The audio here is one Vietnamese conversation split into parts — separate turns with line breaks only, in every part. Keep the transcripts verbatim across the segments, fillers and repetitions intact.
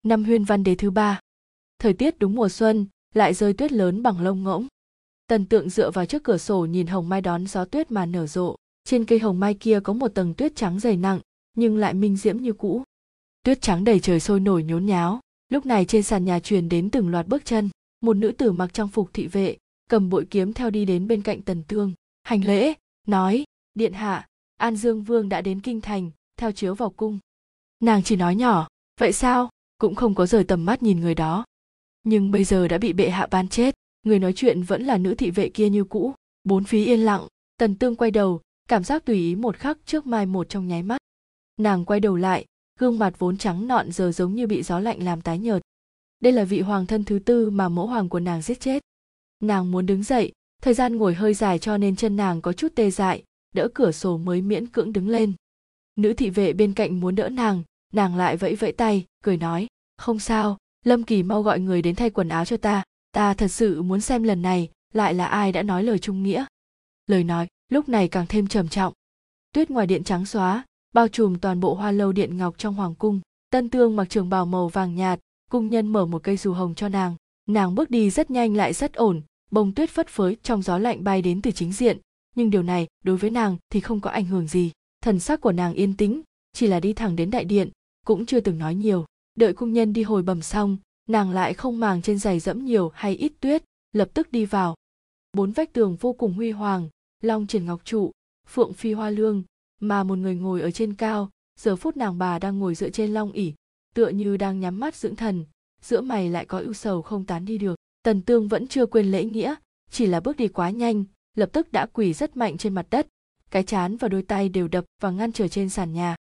Năm Huyên Văn Đế thứ ba. Thời tiết đúng mùa xuân, lại rơi tuyết lớn bằng lông ngỗng. Tần Tượng dựa vào trước cửa sổ nhìn hồng mai đón gió tuyết mà nở rộ. Trên cây hồng mai kia có một tầng tuyết trắng dày nặng, nhưng lại minh diễm như cũ. Tuyết trắng đầy trời sôi nổi nhốn nháo. Lúc này trên sàn nhà truyền đến từng loạt bước chân. Một nữ tử mặc trang phục thị vệ, cầm bội kiếm theo đi đến bên cạnh Tần Tương, hành lễ, nói: Điện hạ, An Dương Vương đã đến kinh thành, theo chiếu vào cung. Nàng chỉ nói nhỏ: Vậy sao? Cũng không có rời tầm mắt nhìn người đó. Nhưng bây giờ đã bị bệ hạ ban chết. Người nói chuyện vẫn là nữ thị vệ kia như cũ. Bốn phía yên lặng. Tần Tương quay đầu, cảm giác tùy ý một khắc trước mai một trong nháy mắt. Nàng quay đầu lại, gương mặt vốn trắng nõn giờ giống như bị gió lạnh làm tái nhợt. Đây là vị hoàng thân thứ tư mà mẫu hoàng của nàng giết chết. Nàng muốn đứng dậy, thời gian ngồi hơi dài cho nên chân nàng có chút tê dại, đỡ cửa sổ mới miễn cưỡng đứng lên. Nữ thị vệ bên cạnh muốn đỡ nàng, nàng lại vẫy vẫy tay, cười nói: Không sao, Lâm Kỳ mau gọi người đến thay quần áo cho ta, ta thật sự muốn xem lần này lại là ai đã nói lời trung nghĩa. Lời nói lúc này càng thêm trầm trọng. Tuyết ngoài điện trắng xóa, bao trùm toàn bộ hoa lâu điện ngọc trong hoàng cung. Tân Tương mặc trường bào màu vàng nhạt, cung nhân mở một cây dù hồng cho nàng. Nàng bước đi rất nhanh lại rất ổn, bông tuyết phất phới trong gió lạnh bay đến từ chính diện, nhưng điều này đối với nàng thì không có ảnh hưởng gì. Thần sắc của nàng yên tĩnh, chỉ là đi thẳng đến đại điện, cũng chưa từng nói nhiều. Đợi cung nhân đi hồi bẩm xong, nàng lại không màng trên giày dẫm nhiều hay ít tuyết, lập tức đi vào. Bốn vách tường vô cùng huy hoàng, long triển ngọc trụ, phượng phi hoa lương, mà một người ngồi ở trên cao. Giờ phút nàng bà đang ngồi dựa trên long ỷ, tựa như đang nhắm mắt dưỡng thần, giữa mày lại có ưu sầu không tán đi được. Tần Tương vẫn chưa quên lễ nghĩa, chỉ là bước đi quá nhanh, lập tức đã quỳ rất mạnh trên mặt đất, cái trán và đôi tay đều đập và ngăn trở trên sàn nhà.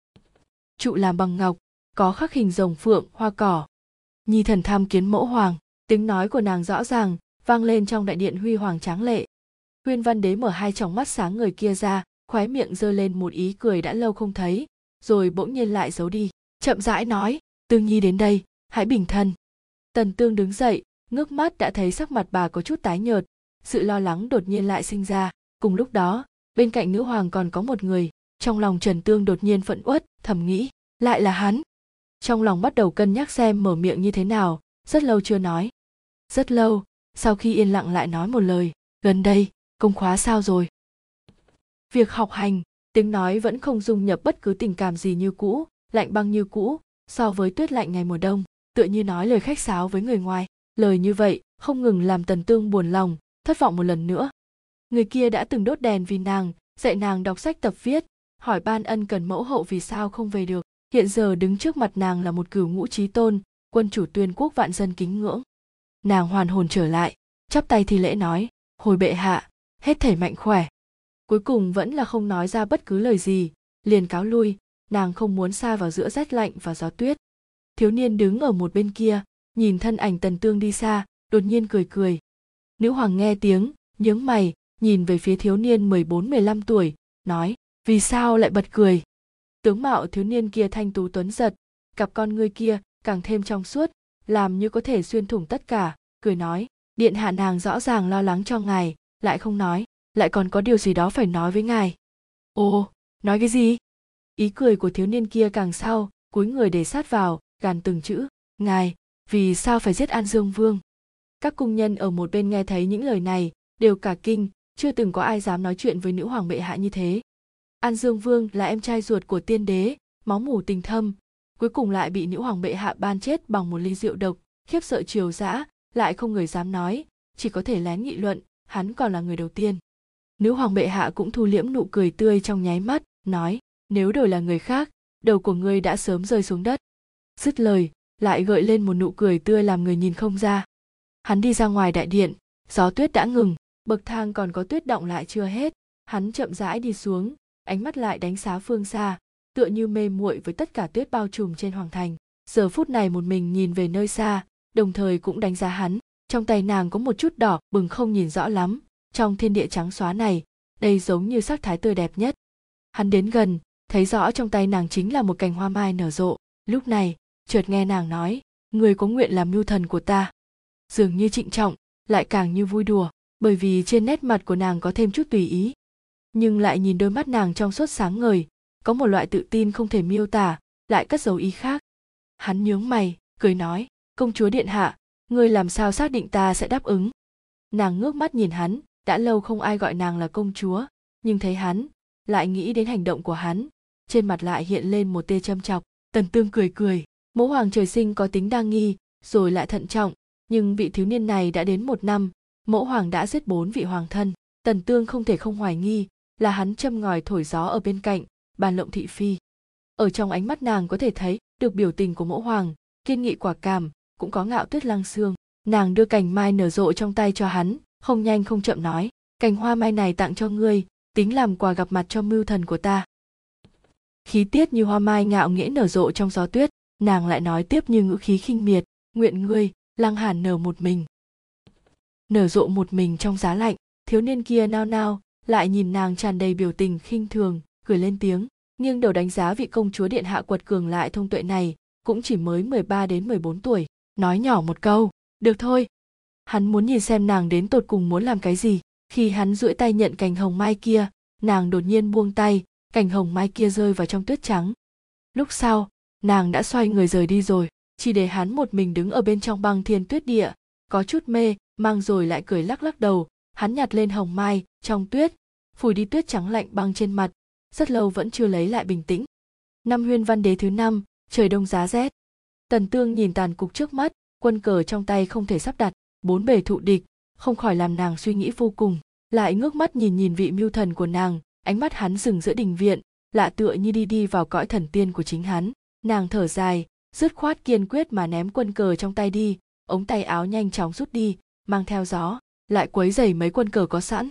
Trụ làm bằng ngọc, có khắc hình rồng phượng, hoa cỏ. Nhi thần tham kiến mẫu hoàng. Tiếng nói của nàng rõ ràng vang lên trong đại điện huy hoàng tráng lệ. Huyên Văn Đế mở hai tròng mắt sáng người kia ra, khóe miệng giơ lên một ý cười đã lâu không thấy, rồi bỗng nhiên lại giấu đi, chậm rãi nói: Tương Nhi đến đây, hãy bình thân. Tần Tương đứng dậy, ngước mắt đã thấy sắc mặt bà có chút tái nhợt, sự lo lắng đột nhiên lại sinh ra. Cùng lúc đó, bên cạnh nữ hoàng còn có một người. Trong lòng Trần Tương đột nhiên phẫn uất, thầm nghĩ: lại là hắn. Trong lòng bắt đầu cân nhắc xem mở miệng như thế nào, rất lâu chưa nói. Rất lâu, sau khi yên lặng lại nói một lời: Gần đây, công khóa sao rồi? Việc học hành, tiếng nói vẫn không dung nhập bất cứ tình cảm gì như cũ, lạnh băng như cũ, so với tuyết lạnh ngày mùa đông, tựa như nói lời khách sáo với người ngoài. Lời như vậy không ngừng làm Tần Tương buồn lòng, thất vọng một lần nữa. Người kia đã từng đốt đèn vì nàng, dạy nàng đọc sách tập viết, hỏi ban ân cần mẫu hậu vì sao không về được. Hiện giờ đứng trước mặt nàng là một cửu ngũ chí tôn, quân chủ tuyên quốc vạn dân kính ngưỡng. Nàng hoàn hồn trở lại, chắp tay thi lễ nói: Hồi bệ hạ, hết thảy mạnh khỏe. Cuối cùng vẫn là không nói ra bất cứ lời gì, liền cáo lui. Nàng không muốn sa vào giữa rét lạnh và gió tuyết. Thiếu niên đứng ở một bên kia, nhìn thân ảnh Tần Tương đi xa, đột nhiên cười cười. Nữ hoàng nghe tiếng, nhướng mày, nhìn về phía thiếu niên mười bốn mười lăm tuổi, nói: Vì sao lại bật cười? Tướng mạo thiếu niên kia thanh tú tuấn giật, cặp con ngươi kia càng thêm trong suốt, làm như có thể xuyên thủng tất cả, cười nói: Điện hạ, nàng rõ ràng lo lắng cho ngài, lại không nói, lại còn có điều gì đó phải nói với ngài. Ồ, nói cái gì? Ý cười của thiếu niên kia càng sau, cúi người để sát vào, gàn từng chữ: Ngài, vì sao phải giết An Dương Vương? Các cung nhân ở một bên nghe thấy những lời này, đều cả kinh, chưa từng có ai dám nói chuyện với nữ hoàng bệ hạ như thế. An Dương Vương là em trai ruột của tiên đế, máu mủ tình thâm, cuối cùng lại bị nữ hoàng bệ hạ ban chết bằng một ly rượu độc, khiếp sợ triều dã, lại không người dám nói, chỉ có thể lén nghị luận, hắn còn là người đầu tiên. Nữ hoàng bệ hạ cũng thu liễm nụ cười tươi trong nháy mắt, nói: Nếu đổi là người khác, đầu của ngươi đã sớm rơi xuống đất. Dứt lời, lại gợi lên một nụ cười tươi làm người nhìn không ra. Hắn đi ra ngoài đại điện, gió tuyết đã ngừng, bậc thang còn có tuyết đọng lại chưa hết. Hắn chậm rãi đi xuống, ánh mắt lại đánh giá phương xa, tựa như mê muội với tất cả tuyết bao trùm trên hoàng thành. Giờ phút này một mình nhìn về nơi xa, đồng thời cũng đánh giá hắn. Trong tay nàng có một chút đỏ bừng không nhìn rõ lắm, trong thiên địa trắng xóa này, đây giống như sắc thái tươi đẹp nhất. Hắn đến gần, thấy rõ trong tay nàng chính là một cành hoa mai nở rộ. Lúc này, chợt nghe nàng nói: Người có nguyện làm mưu thần của ta. Dường như trịnh trọng, lại càng như vui đùa, bởi vì trên nét mặt của nàng có thêm chút tùy ý. Nhưng lại nhìn đôi mắt nàng trong suốt sáng ngời, có một loại tự tin không thể miêu tả, lại cất giấu ý khác. Hắn nhướng mày, cười nói, công chúa điện hạ, ngươi làm sao xác định ta sẽ đáp ứng? Nàng ngước mắt nhìn hắn, đã lâu không ai gọi nàng là công chúa, nhưng thấy hắn, lại nghĩ đến hành động của hắn, trên mặt lại hiện lên một tia châm chọc. Tần Tương cười cười, mẫu hoàng trời sinh có tính đa nghi, rồi lại thận trọng, nhưng vị thiếu niên này đã đến một năm, mẫu hoàng đã giết bốn vị hoàng thân, Tần Tương không thể không hoài nghi là hắn châm ngòi thổi gió ở bên cạnh, bàn lộng thị phi. Ở trong ánh mắt nàng có thể thấy được biểu tình của mẫu hoàng, kiên nghị quả cảm, cũng có ngạo tuyết lăng xương. Nàng đưa cành mai nở rộ trong tay cho hắn, không nhanh không chậm nói, cành hoa mai này tặng cho ngươi, tính làm quà gặp mặt cho mưu thần của ta. Khí tiết như hoa mai ngạo nghễ nở rộ trong gió tuyết, nàng lại nói tiếp như ngữ khí khinh miệt, nguyện ngươi, Lăng Hàn nở một mình. Nở rộ một mình trong giá lạnh, thiếu niên kia nao nao, lại nhìn nàng tràn đầy biểu tình khinh thường, cười lên tiếng, nghiêng đầu đánh giá vị công chúa điện hạ quật cường lại thông tuệ này, cũng chỉ mới mười ba đến mười bốn tuổi, nói nhỏ một câu, được thôi. Hắn muốn nhìn xem nàng đến tột cùng muốn làm cái gì. Khi hắn duỗi tay nhận cành hồng mai kia, nàng đột nhiên buông tay, cành hồng mai kia rơi vào trong tuyết trắng. Lúc sau, nàng đã xoay người rời đi rồi, chỉ để hắn một mình đứng ở bên trong băng thiên tuyết địa, có chút mê mang rồi lại cười lắc lắc đầu. Hắn nhặt lên hồng mai trong tuyết, phủi đi tuyết trắng lạnh băng trên mặt, rất lâu vẫn chưa lấy lại bình tĩnh. Năm Huyên Văn Đế thứ năm, trời đông giá rét. Tần Tương nhìn tàn cục trước mắt, quân cờ trong tay không thể sắp đặt, bốn bề thụ địch, không khỏi làm nàng suy nghĩ vô cùng. Lại ngước mắt nhìn nhìn vị mưu thần của nàng, ánh mắt hắn dừng giữa đình viện, lạ tựa như đi đi vào cõi thần tiên của chính hắn. Nàng thở dài, dứt khoát kiên quyết mà ném quân cờ trong tay đi, ống tay áo nhanh chóng rút đi, mang theo gió, lại quấy rầy mấy quân cờ có sẵn.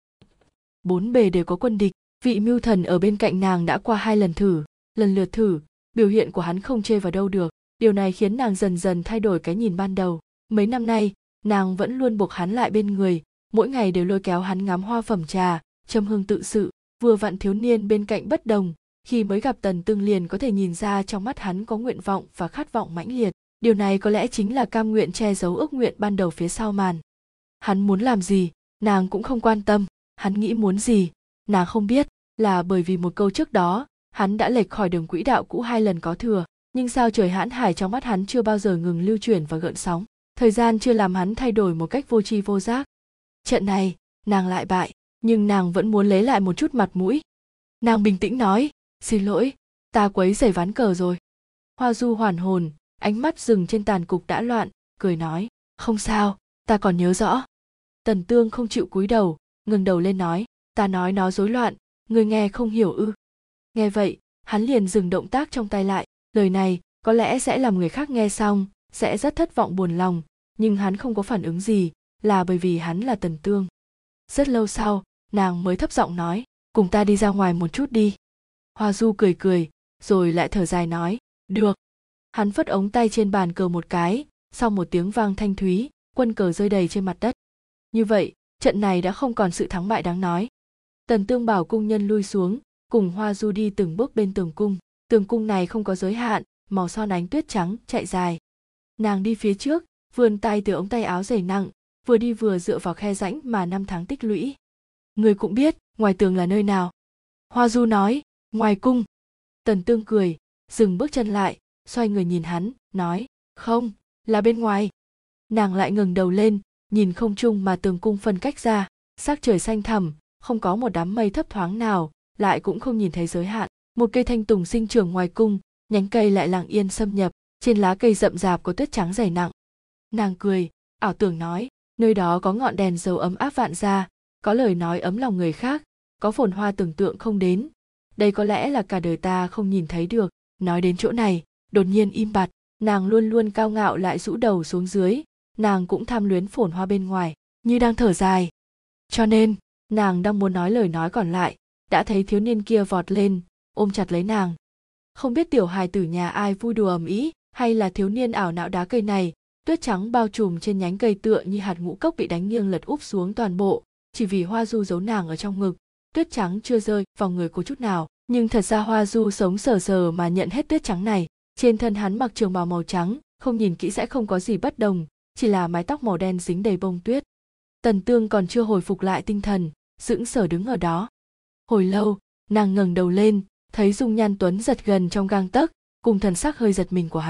Bốn bề đều có quân địch, vị mưu thần ở bên cạnh nàng đã qua hai lần thử, lần lượt thử, biểu hiện của hắn không chê vào đâu được. Điều này khiến nàng dần dần thay đổi cái nhìn ban đầu. Mấy năm nay, nàng vẫn luôn buộc hắn lại bên người, mỗi ngày đều lôi kéo hắn ngắm hoa phẩm trà, châm hương tự sự. Vừa vặn thiếu niên bên cạnh bất đồng, khi mới gặp Tần Tương liền có thể nhìn ra trong mắt hắn có nguyện vọng và khát vọng mãnh liệt. Điều này có lẽ chính là cam nguyện che giấu ước nguyện ban đầu phía sau màn. Hắn muốn làm gì, nàng cũng không quan tâm, hắn nghĩ muốn gì, nàng không biết, là bởi vì một câu trước đó, hắn đã lệch khỏi đường quỹ đạo cũ hai lần có thừa. Nhưng sao trời hãn hải trong mắt hắn chưa bao giờ ngừng lưu chuyển và gợn sóng, thời gian chưa làm hắn thay đổi một cách vô tri vô giác. Trận này, nàng lại bại, nhưng nàng vẫn muốn lấy lại một chút mặt mũi. Nàng bình tĩnh nói, xin lỗi, ta quấy rầy ván cờ rồi. Hoa Du hoàn hồn, ánh mắt dừng trên tàn cục đã loạn, cười nói, không sao, ta còn nhớ rõ. Tần Tương không chịu cúi đầu, ngẩng đầu lên nói, ta nói nó rối loạn, ngươi nghe không hiểu ư? Nghe vậy, hắn liền dừng động tác trong tay lại. Lời này có lẽ sẽ làm người khác nghe xong, sẽ rất thất vọng buồn lòng, nhưng hắn không có phản ứng gì, là bởi vì hắn là Tần Tương. Rất lâu sau, nàng mới thấp giọng nói, cùng ta đi ra ngoài một chút đi. Hoa Du cười cười, rồi lại thở dài nói, được. Hắn phất ống tay trên bàn cờ một cái, sau một tiếng vang thanh thúy, quân cờ rơi đầy trên mặt đất. Như vậy, trận này đã không còn sự thắng bại đáng nói. Tần Tương bảo cung nhân lui xuống, cùng Hoa Du đi từng bước bên tường cung. Tường cung này không có giới hạn, màu son ánh tuyết trắng chạy dài. Nàng đi phía trước, vươn tay từ ống tay áo dày nặng, vừa đi vừa dựa vào khe rãnh mà năm tháng tích lũy. Người cũng biết, ngoài tường là nơi nào. Hoa Du nói, ngoài cung. Tần Tương cười, dừng bước chân lại, xoay người nhìn hắn, nói, không, là bên ngoài. Nàng lại ngẩng đầu lên, nhìn không trung mà tường cung phân cách ra, sắc trời xanh thẳm, không có một đám mây thấp thoáng nào, lại cũng không nhìn thấy giới hạn. Một cây thanh tùng sinh trưởng ngoài cung, nhánh cây lại lặng yên xâm nhập, trên lá cây rậm rạp có tuyết trắng dày nặng. Nàng cười, ảo tưởng nói, nơi đó có ngọn đèn dầu ấm áp vạn gia, có lời nói ấm lòng người khác, có phồn hoa tưởng tượng không đến. Đây có lẽ là cả đời ta không nhìn thấy được. Nói đến chỗ này, đột nhiên im bặt, nàng luôn luôn cao ngạo lại rũ đầu xuống dưới, nàng cũng tham luyến phồn hoa bên ngoài, như đang thở dài. Cho nên, nàng đang muốn nói lời nói còn lại, đã thấy thiếu niên kia vọt lên, ôm chặt lấy nàng. Không biết tiểu hài tử nhà ai vui đùa ầm ĩ, hay là thiếu niên ảo não đá cây này, tuyết trắng bao trùm trên nhánh cây tựa như hạt ngũ cốc bị đánh nghiêng lật úp xuống toàn bộ, chỉ vì Hoa Du giấu nàng ở trong ngực, tuyết trắng chưa rơi vào người cô chút nào, nhưng thật ra Hoa Du sống sờ sờ mà nhận hết tuyết trắng này. Trên thân hắn mặc trường bào màu trắng, không nhìn kỹ sẽ không có gì bất đồng, chỉ là mái tóc màu đen dính đầy bông tuyết. Tần Tương còn chưa hồi phục lại tinh thần, sững sờ đứng ở đó. Hồi lâu, nàng ngẩng đầu lên, thấy dung nhan tuấn giật gần trong gang tấc, cùng thần sắc hơi giật mình của hắn.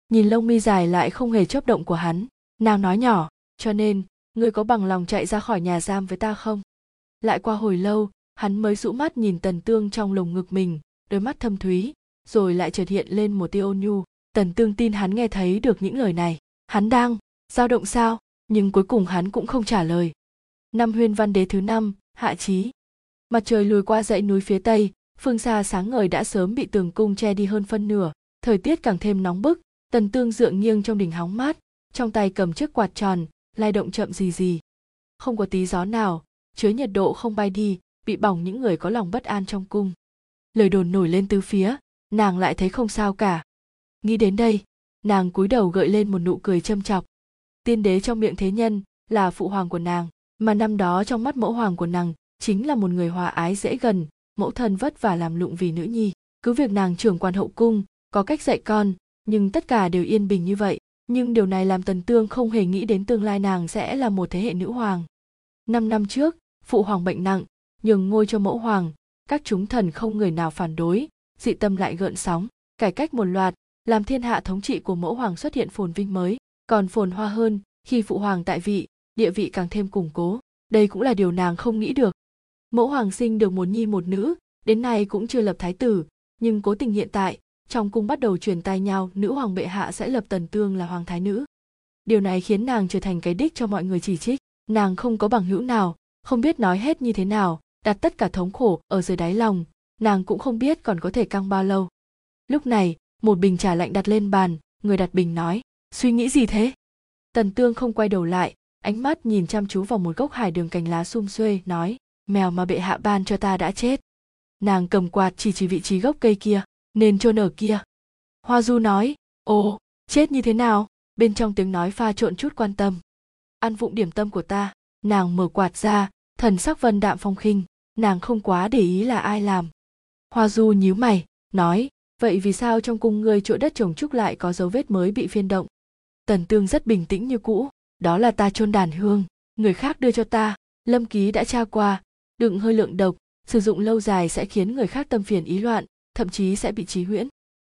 nhìn lông mi dài lại không hề chớp động của hắn, nàng nói nhỏ, cho nên, ngươi có bằng lòng chạy ra khỏi nhà giam với ta không? Lại qua hồi lâu, hắn mới dụ mắt nhìn Tần Tương trong lồng ngực mình, đôi mắt thâm thúy, rồi lại chợt hiện lên một tia ôn nhu. Tần Tương tin hắn nghe thấy được những lời này, hắn đang dao động sao, nhưng cuối cùng hắn cũng không trả lời. Năm Huyên Văn Đế thứ năm, hạ chí. Mặt trời lùi qua dãy núi phía tây, phương xa sáng ngời đã sớm bị tường cung che đi hơn phân nửa, thời tiết càng thêm nóng bức. Tần Tương dựa nghiêng trong đỉnh hóng mát, trong tay cầm chiếc quạt tròn, lay động chậm gì gì. Không có tí gió nào, chứa nhiệt độ không bay đi, bị bỏng những người có lòng bất an trong cung. Lời đồn nổi lên tứ phía, nàng lại thấy không sao cả. Nghĩ đến đây, nàng cúi đầu gợi lên một nụ cười châm chọc. Tiên đế trong miệng thế nhân là phụ hoàng của nàng, mà năm đó trong mắt mẫu hoàng của nàng chính là một người hòa ái dễ gần, mẫu thân vất vả làm lụng vì nữ nhi. Cứ việc nàng trưởng quan hậu cung, có cách dạy con, nhưng tất cả đều yên bình như vậy. Nhưng điều này làm Tần Tương không hề nghĩ đến tương lai nàng sẽ là một thế hệ nữ hoàng. Năm năm trước, phụ hoàng bệnh nặng, nhường ngôi cho mẫu hoàng, các chúng thần không người nào phản đối, dị tâm lại gợn sóng, cải cách một loạt, làm thiên hạ thống trị của mẫu hoàng xuất hiện phồn vinh mới, còn phồn hoa hơn khi phụ hoàng tại vị, địa vị càng thêm củng cố. Đây cũng là điều nàng không nghĩ được. Mẫu hoàng sinh được một nhi một nữ, đến nay cũng chưa lập thái tử, nhưng cố tình hiện tại, trong cung bắt đầu truyền tai nhau nữ hoàng bệ hạ sẽ lập Tần Tương là hoàng thái nữ. Điều này khiến nàng trở thành cái đích cho mọi người chỉ trích. Nàng không có bằng hữu nào, không biết nói hết như thế nào, đặt tất cả thống khổ ở dưới đáy lòng, nàng cũng không biết còn có thể căng bao lâu. Lúc này, một bình trà lạnh đặt lên bàn, người đặt bình nói, suy nghĩ gì thế? Tần Tương không quay đầu lại, ánh mắt nhìn chăm chú vào một gốc hải đường cành lá sum xuê, nói, mèo mà bệ hạ ban cho ta đã chết. Nàng cầm quạt chỉ chỉ vị trí gốc cây kia, nên chôn ở kia. Hoa Du nói, ồ, chết như thế nào? Bên trong tiếng nói pha trộn chút quan tâm. Ăn vụng điểm tâm của ta. Nàng mở quạt ra, thần sắc vân đạm phong khinh, nàng không quá để ý là ai làm. Hoa Du nhíu mày, nói, vậy vì sao trong cung ngươi chỗ đất trồng trúc lại có dấu vết mới bị phiên động? Tần Tương rất bình tĩnh như cũ, đó là ta chôn đàn hương, người khác đưa cho ta, Lâm Ký đã tra qua, đựng hơi lượng độc, sử dụng lâu dài sẽ khiến người khác tâm phiền ý loạn, thậm chí sẽ bị trí huyễn.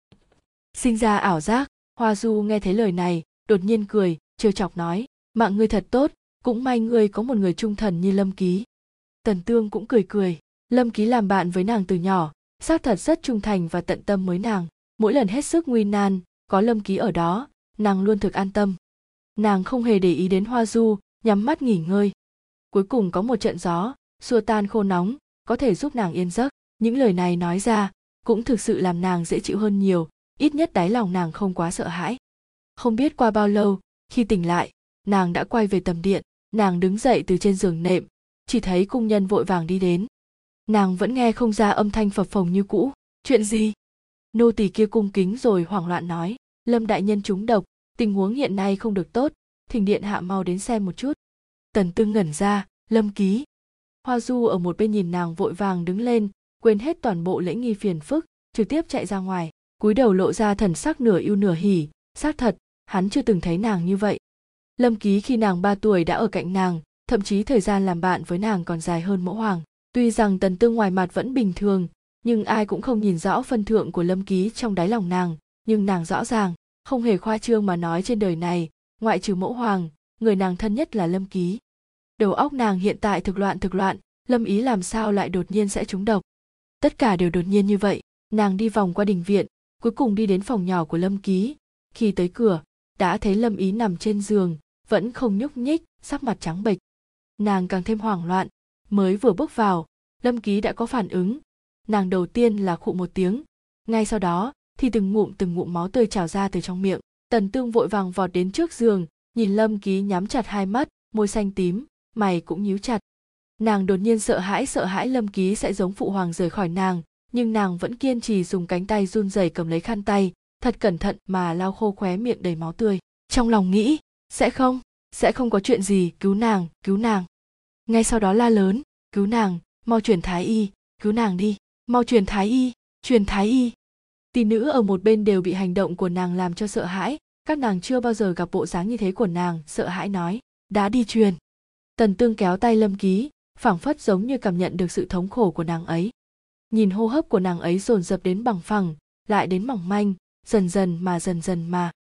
Sinh ra ảo giác. Hoa Du nghe thấy lời này, đột nhiên cười, trêu chọc nói, mạng ngươi thật tốt, cũng may ngươi có một người trung thần như Lâm Ký. Tần Tương cũng cười cười, Lâm Ký làm bạn với nàng từ nhỏ, xác thật rất trung thành và tận tâm với nàng. Mỗi lần hết sức nguy nan, có Lâm Ký ở đó, nàng luôn thực an tâm. Nàng không hề để ý đến Hoa Du, nhắm mắt nghỉ ngơi. Cuối cùng có một trận gió, xua tan khô nóng, có thể giúp nàng yên giấc. Những lời này nói ra, cũng thực sự làm nàng dễ chịu hơn nhiều, ít nhất đáy lòng nàng không quá sợ hãi. Không biết qua bao lâu, khi tỉnh lại, nàng đã quay về tầm điện, nàng đứng dậy từ trên giường nệm, chỉ thấy cung nhân vội vàng đi đến. Nàng vẫn nghe không ra âm thanh phập phồng như cũ. Chuyện gì? Nô tỳ kia cung kính rồi hoảng loạn nói, Lâm đại nhân trúng độc, tình huống hiện nay không được tốt, thỉnh điện hạ mau đến xem một chút. Tần Tương ngẩn ra, Lâm Ký. Hoa Du ở một bên nhìn nàng vội vàng đứng lên, quên hết toàn bộ lễ nghi phiền phức, trực tiếp chạy ra ngoài, cúi đầu lộ ra thần sắc nửa ưu nửa hỉ, xác thật, hắn chưa từng thấy nàng như vậy. Lâm Ký khi nàng ba tuổi đã ở cạnh nàng, thậm chí thời gian làm bạn với nàng còn dài hơn mẫu hoàng. Tuy rằng Tần Tương ngoài mặt vẫn bình thường, nhưng ai cũng không nhìn rõ phân thượng của Lâm Ký trong đáy lòng nàng, nhưng nàng rõ ràng, không hề khoa trương mà nói trên đời này, ngoại trừ mẫu hoàng, người nàng thân nhất là Lâm Ký. Đầu óc nàng hiện tại thực loạn thực loạn, Lâm ý làm sao lại đột nhiên sẽ trúng độc. Tất cả đều đột nhiên như vậy, nàng đi vòng qua đình viện, cuối cùng đi đến phòng nhỏ của Lâm Ký. Khi tới cửa, đã thấy Lâm ý nằm trên giường, vẫn không nhúc nhích, sắc mặt trắng bệch. Nàng càng thêm hoảng loạn, mới vừa bước vào, Lâm Ký đã có phản ứng. Nàng đầu tiên là khụ một tiếng, ngay sau đó thì từng ngụm từng ngụm máu tươi trào ra từ trong miệng. Tần Tương vội vàng vọt đến trước giường, nhìn Lâm Ký nhắm chặt hai mắt, môi xanh tím, mày cũng nhíu chặt. Nàng đột nhiên sợ hãi sợ hãi Lâm Ký sẽ giống phụ hoàng rời khỏi nàng, nhưng nàng vẫn kiên trì dùng cánh tay run rẩy cầm lấy khăn tay, thật cẩn thận mà lau khô khóe miệng đầy máu tươi. Trong lòng nghĩ, sẽ không, sẽ không có chuyện gì, cứu nàng, cứu nàng. Ngay sau đó la lớn, cứu nàng, mau truyền thái y, cứu nàng đi, mau truyền thái y, truyền thái y. Tỷ nữ ở một bên đều bị hành động của nàng làm cho sợ hãi, các nàng chưa bao giờ gặp bộ dáng như thế của nàng, sợ hãi nói, đã đi truyền. Tần Tương kéo tay Lâm Ký, phảng phất giống như cảm nhận được sự thống khổ của nàng ấy. Nhìn hô hấp của nàng ấy dồn dập đến bằng phẳng, lại đến mỏng manh, dần dần mà dần dần mà.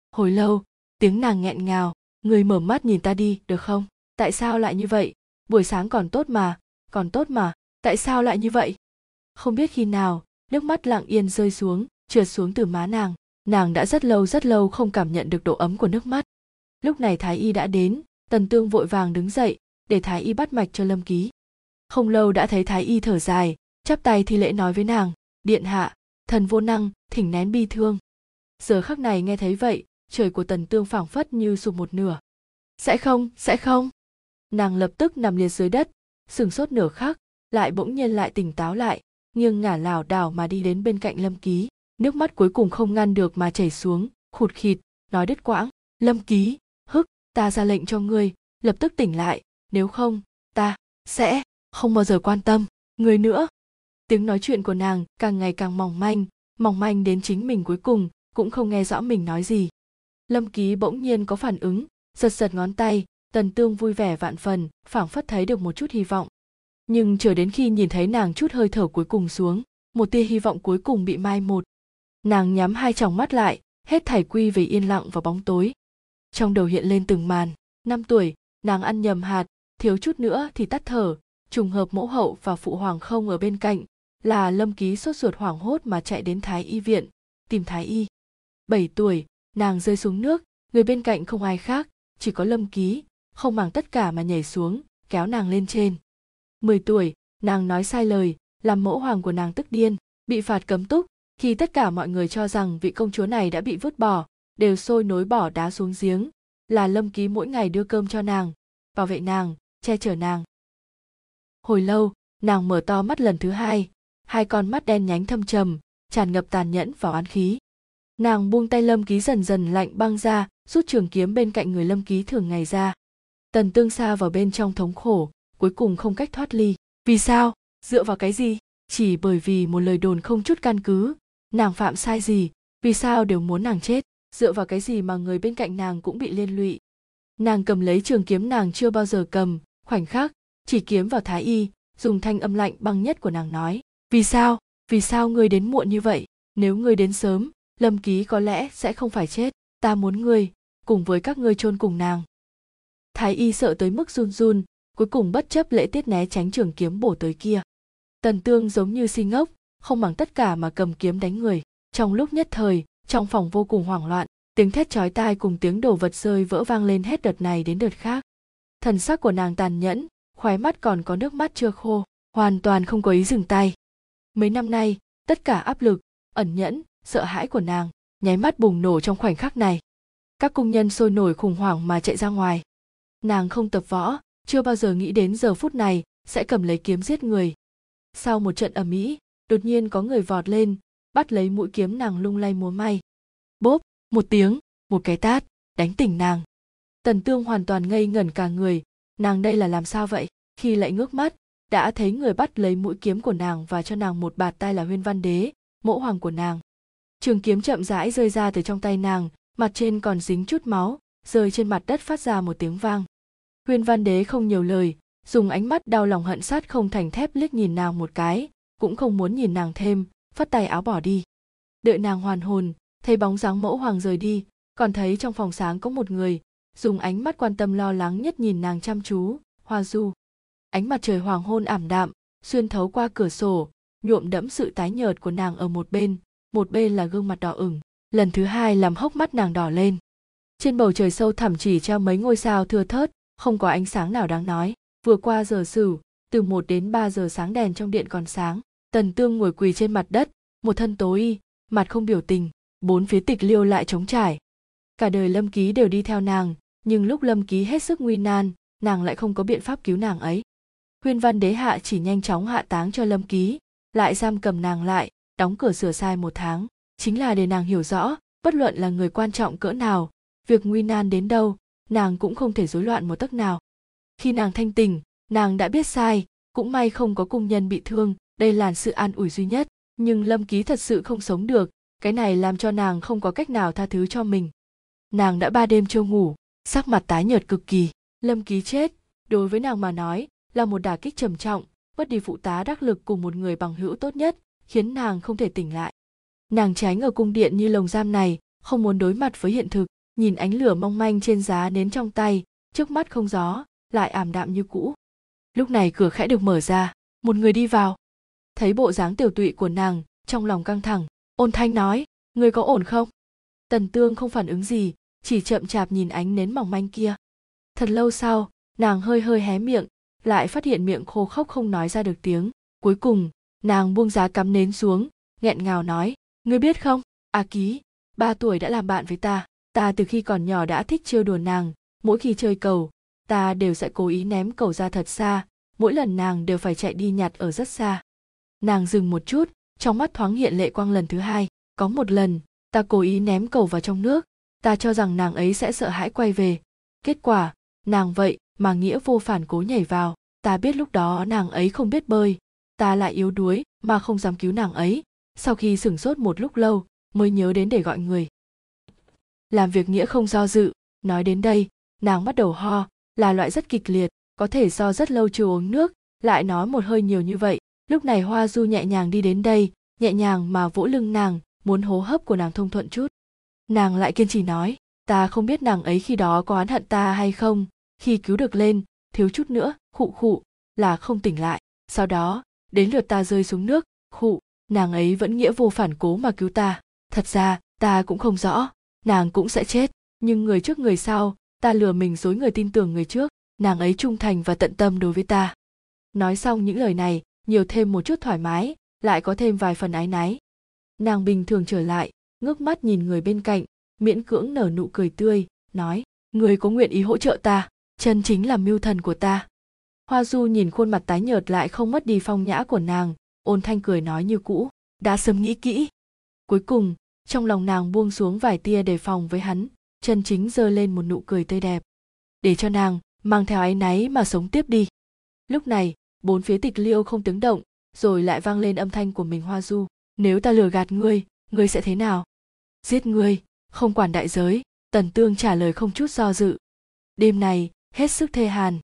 Hồi lâu, tiếng nàng nghẹn ngào, người mở mắt nhìn ta đi, được không? Tại sao lại như vậy? Buổi sáng còn tốt mà, còn tốt mà, tại sao lại như vậy? Không biết khi nào, nước mắt lặng yên rơi xuống, trượt xuống từ má nàng. Nàng đã rất lâu rất lâu không cảm nhận được độ ấm của nước mắt. Lúc này Thái Y đã đến, Tần Tương vội vàng đứng dậy, để Thái Y bắt mạch cho Lâm Ký. Không lâu đã thấy Thái Y thở dài, chắp tay thi lễ nói với nàng, điện hạ, thần vô năng, thỉnh nén bi thương. Giờ khắc này nghe thấy vậy, trời của Tần Tương phảng phất như sụp một nửa. Sẽ không, sẽ không. Nàng lập tức nằm liệt dưới đất, sửng sốt nửa khắc, lại bỗng nhiên lại tỉnh táo lại, nghiêng ngả lảo đảo mà đi đến bên cạnh Lâm Ký. Nước mắt cuối cùng không ngăn được mà chảy xuống, khụt khịt, nói đứt quãng. Lâm Ký, hức, ta ra lệnh cho ngươi, lập tức tỉnh lại, nếu không, ta sẽ không bao giờ quan tâm ngươi nữa. Tiếng nói chuyện của nàng càng ngày càng mỏng manh, mỏng manh đến chính mình cuối cùng cũng không nghe rõ mình nói gì. Lâm Ký bỗng nhiên có phản ứng, giật giật ngón tay, Tần Tương vui vẻ vạn phần, phảng phất thấy được một chút hy vọng. Nhưng chờ đến khi nhìn thấy nàng chút hơi thở cuối cùng xuống, một tia hy vọng cuối cùng bị mai một. Nàng nhắm hai tròng mắt lại, hết thảy quy về yên lặng và bóng tối. Trong đầu hiện lên từng màn, năm tuổi, nàng ăn nhầm hạt, thiếu chút nữa thì tắt thở, trùng hợp mẫu hậu và phụ hoàng không ở bên cạnh, là Lâm Ký sốt ruột hoảng hốt mà chạy đến Thái Y viện, tìm Thái Y. Bảy tuổi, nàng rơi xuống nước, người bên cạnh không ai khác, chỉ có Lâm Ký, không màng tất cả mà nhảy xuống, kéo nàng lên trên. Mười tuổi, nàng nói sai lời, làm mẫu hoàng của nàng tức điên, bị phạt cấm túc. Khi tất cả mọi người cho rằng vị công chúa này đã bị vứt bỏ, đều sôi nối bỏ đá xuống giếng, là Lâm Ký mỗi ngày đưa cơm cho nàng, bảo vệ nàng, che chở nàng. Hồi lâu, nàng mở to mắt lần thứ hai, hai con mắt đen nhánh thâm trầm, tràn ngập tàn nhẫn và oán khí. Nàng buông tay Lâm Ký dần dần lạnh băng ra, rút trường kiếm bên cạnh người Lâm Ký thường ngày ra. Tần Tương sa vào bên trong thống khổ, cuối cùng không cách thoát ly. Vì sao? Dựa vào cái gì? Chỉ bởi vì một lời đồn không chút căn cứ. Nàng phạm sai gì, vì sao đều muốn nàng chết? Dựa vào cái gì mà người bên cạnh nàng cũng bị liên lụy? Nàng cầm lấy trường kiếm nàng chưa bao giờ cầm, khoảnh khắc, chỉ kiếm vào Thái Y, dùng thanh âm lạnh băng nhất của nàng nói. Vì sao? Vì sao ngươi đến muộn như vậy? Nếu ngươi đến sớm, Lâm Ký có lẽ sẽ không phải chết. Ta muốn ngươi, cùng với các ngươi chôn cùng nàng. Thái Y sợ tới mức run run, cuối cùng bất chấp lễ tiết né tránh trường kiếm bổ tới kia. Tần Tương giống như si ngốc, không màng tất cả mà cầm kiếm đánh người. Trong lúc nhất thời, trong phòng vô cùng hoảng loạn, tiếng thét chói tai cùng tiếng đồ vật rơi vỡ vang lên hết đợt này đến đợt khác. Thần sắc của nàng tàn nhẫn, khóe mắt còn có nước mắt chưa khô, hoàn toàn không có ý dừng tay. Mấy năm nay, tất cả áp lực, ẩn nhẫn, sợ hãi của nàng, nháy mắt bùng nổ trong khoảnh khắc này. Các cung nhân sôi nổi khủng hoảng mà chạy ra ngoài. Nàng không tập võ, chưa bao giờ nghĩ đến giờ phút này sẽ cầm lấy kiếm giết người. Sau một trận ầm ĩ, đột nhiên có người vọt lên, bắt lấy mũi kiếm nàng lung lay múa may. Bốp, một tiếng, một cái tát, đánh tỉnh nàng. Tần Tương hoàn toàn ngây ngẩn cả người, nàng đây là làm sao vậy? Khi lại ngước mắt, đã thấy người bắt lấy mũi kiếm của nàng và cho nàng một bạt tai là Huyên Văn Đế, mẫu hoàng của nàng. Trường kiếm chậm rãi rơi ra từ trong tay nàng, mặt trên còn dính chút máu, rơi trên mặt đất phát ra một tiếng vang. Huyên Văn Đế không nhiều lời, dùng ánh mắt đau lòng hận sát không thành thép liếc nhìn nàng một cái, cũng không muốn nhìn nàng thêm, phất tay áo bỏ đi. Đợi nàng hoàn hồn, thấy bóng dáng mẫu hoàng rời đi, còn thấy trong phòng sáng có một người, dùng ánh mắt quan tâm lo lắng nhất nhìn nàng chăm chú, Hoa Du. Ánh mặt trời hoàng hôn ảm đạm, xuyên thấu qua cửa sổ, nhuộm đẫm sự tái nhợt của nàng ở một bên, một bên là gương mặt đỏ ửng, lần thứ hai làm hốc mắt nàng đỏ lên. Trên bầu trời sâu thẳm chỉ treo mấy ngôi sao thưa thớt, không có ánh sáng nào đáng nói. Vừa qua giờ sửu, từ một đến ba giờ sáng đèn trong điện còn sáng. Tần Tương ngồi quỳ trên mặt đất, một thân tối y, mặt không biểu tình, bốn phía tịch liêu lại trống trải. Cả đời Lâm Ký đều đi theo nàng, nhưng lúc Lâm Ký hết sức nguy nan, nàng lại không có biện pháp cứu nàng ấy. Huyên Văn Đế hạ chỉ nhanh chóng hạ táng cho Lâm Ký, lại giam cầm nàng lại, đóng cửa sửa sai một tháng, chính là để nàng hiểu rõ, bất luận là người quan trọng cỡ nào, việc nguy nan đến đâu, nàng cũng không thể rối loạn một tấc nào. Khi nàng thanh tỉnh, nàng đã biết sai, cũng may không có cung nhân bị thương, đây là sự an ủi duy nhất. Nhưng Lâm Ký thật sự không sống được, cái này làm cho nàng không có cách nào tha thứ cho mình. Nàng đã ba đêm chưa ngủ, sắc mặt tái nhợt cực kỳ. Lâm Ký chết, đối với nàng mà nói, là một đả kích trầm trọng, mất đi phụ tá đắc lực cùng một người bằng hữu tốt nhất, khiến nàng không thể tỉnh lại. Nàng tránh ở cung điện như lồng giam này, không muốn đối mặt với hiện thực. nhìn ánh lửa mong manh trên giá nến trong tay, trước mắt không gió, lại ảm đạm như cũ. Lúc này cửa khẽ được mở ra, một người đi vào. Thấy bộ dáng tiểu tụy của nàng, trong lòng căng thẳng, ôn thanh nói, người có ổn không? Tần Tương không phản ứng gì, chỉ chậm chạp nhìn ánh nến mỏng manh kia. Thật lâu sau, nàng hơi hơi hé miệng, lại phát hiện miệng khô khốc không nói ra được tiếng. Cuối cùng, nàng buông giá cắm nến xuống, nghẹn ngào nói, ngươi biết không, A Ký, ba tuổi đã làm bạn với ta. Ta từ khi còn nhỏ đã thích trêu đùa nàng, mỗi khi chơi cầu, ta đều sẽ cố ý ném cầu ra thật xa, mỗi lần nàng đều phải chạy đi nhặt ở rất xa. Nàng dừng một chút, trong mắt thoáng hiện lệ quang lần thứ hai. Có một lần, ta cố ý ném cầu vào trong nước, ta cho rằng nàng ấy sẽ sợ hãi quay về. Kết quả, nàng vậy mà nghĩa vô phản cố nhảy vào. Ta biết lúc đó nàng ấy không biết bơi, ta lại yếu đuối mà không dám cứu nàng ấy. Sau khi sửng sốt một lúc lâu, mới nhớ đến để gọi người. Làm việc nghĩa không do dự. Nói đến đây, nàng bắt đầu ho, là loại rất kịch liệt, có thể do rất lâu chưa uống nước, lại nói một hơi nhiều như vậy. Lúc này Hoa Du nhẹ nhàng đi đến đây, nhẹ nhàng mà vỗ lưng nàng, muốn hô hấp của nàng thông thuận chút. Nàng lại kiên trì nói, ta không biết nàng ấy khi đó có oán hận ta hay không, khi cứu được lên, thiếu chút nữa, khụ khụ, là không tỉnh lại. Sau đó, đến lượt ta rơi xuống nước, khụ, nàng ấy vẫn nghĩa vô phản cố mà cứu ta. Thật ra, ta cũng không rõ, nàng cũng sẽ chết, nhưng người trước người sau, ta lừa mình dối người tin tưởng người trước, nàng ấy trung thành và tận tâm đối với ta. Nói xong những lời này, nhiều thêm một chút thoải mái, lại có thêm vài phần áy náy. Nàng bình thường trở lại, ngước mắt nhìn người bên cạnh, miễn cưỡng nở nụ cười tươi, nói, người có nguyện ý hỗ trợ ta, chân chính là mưu thần của ta. Hoa Du nhìn khuôn mặt tái nhợt lại không mất đi phong nhã của nàng, ôn thanh cười nói như cũ, đã sớm nghĩ kỹ. Cuối cùng, trong lòng nàng buông xuống vài tia đề phòng với hắn, chân chính giơ lên một nụ cười tươi đẹp. Để cho nàng mang theo áy náy mà sống tiếp đi. Lúc này, bốn phía tịch liêu không tiếng động, rồi lại vang lên âm thanh của mình. Hoa Du, nếu ta lừa gạt ngươi, ngươi sẽ thế nào? Giết ngươi, không quản đại giới. Tần Tương trả lời không chút do dự. Đêm này, hết sức thê hàn.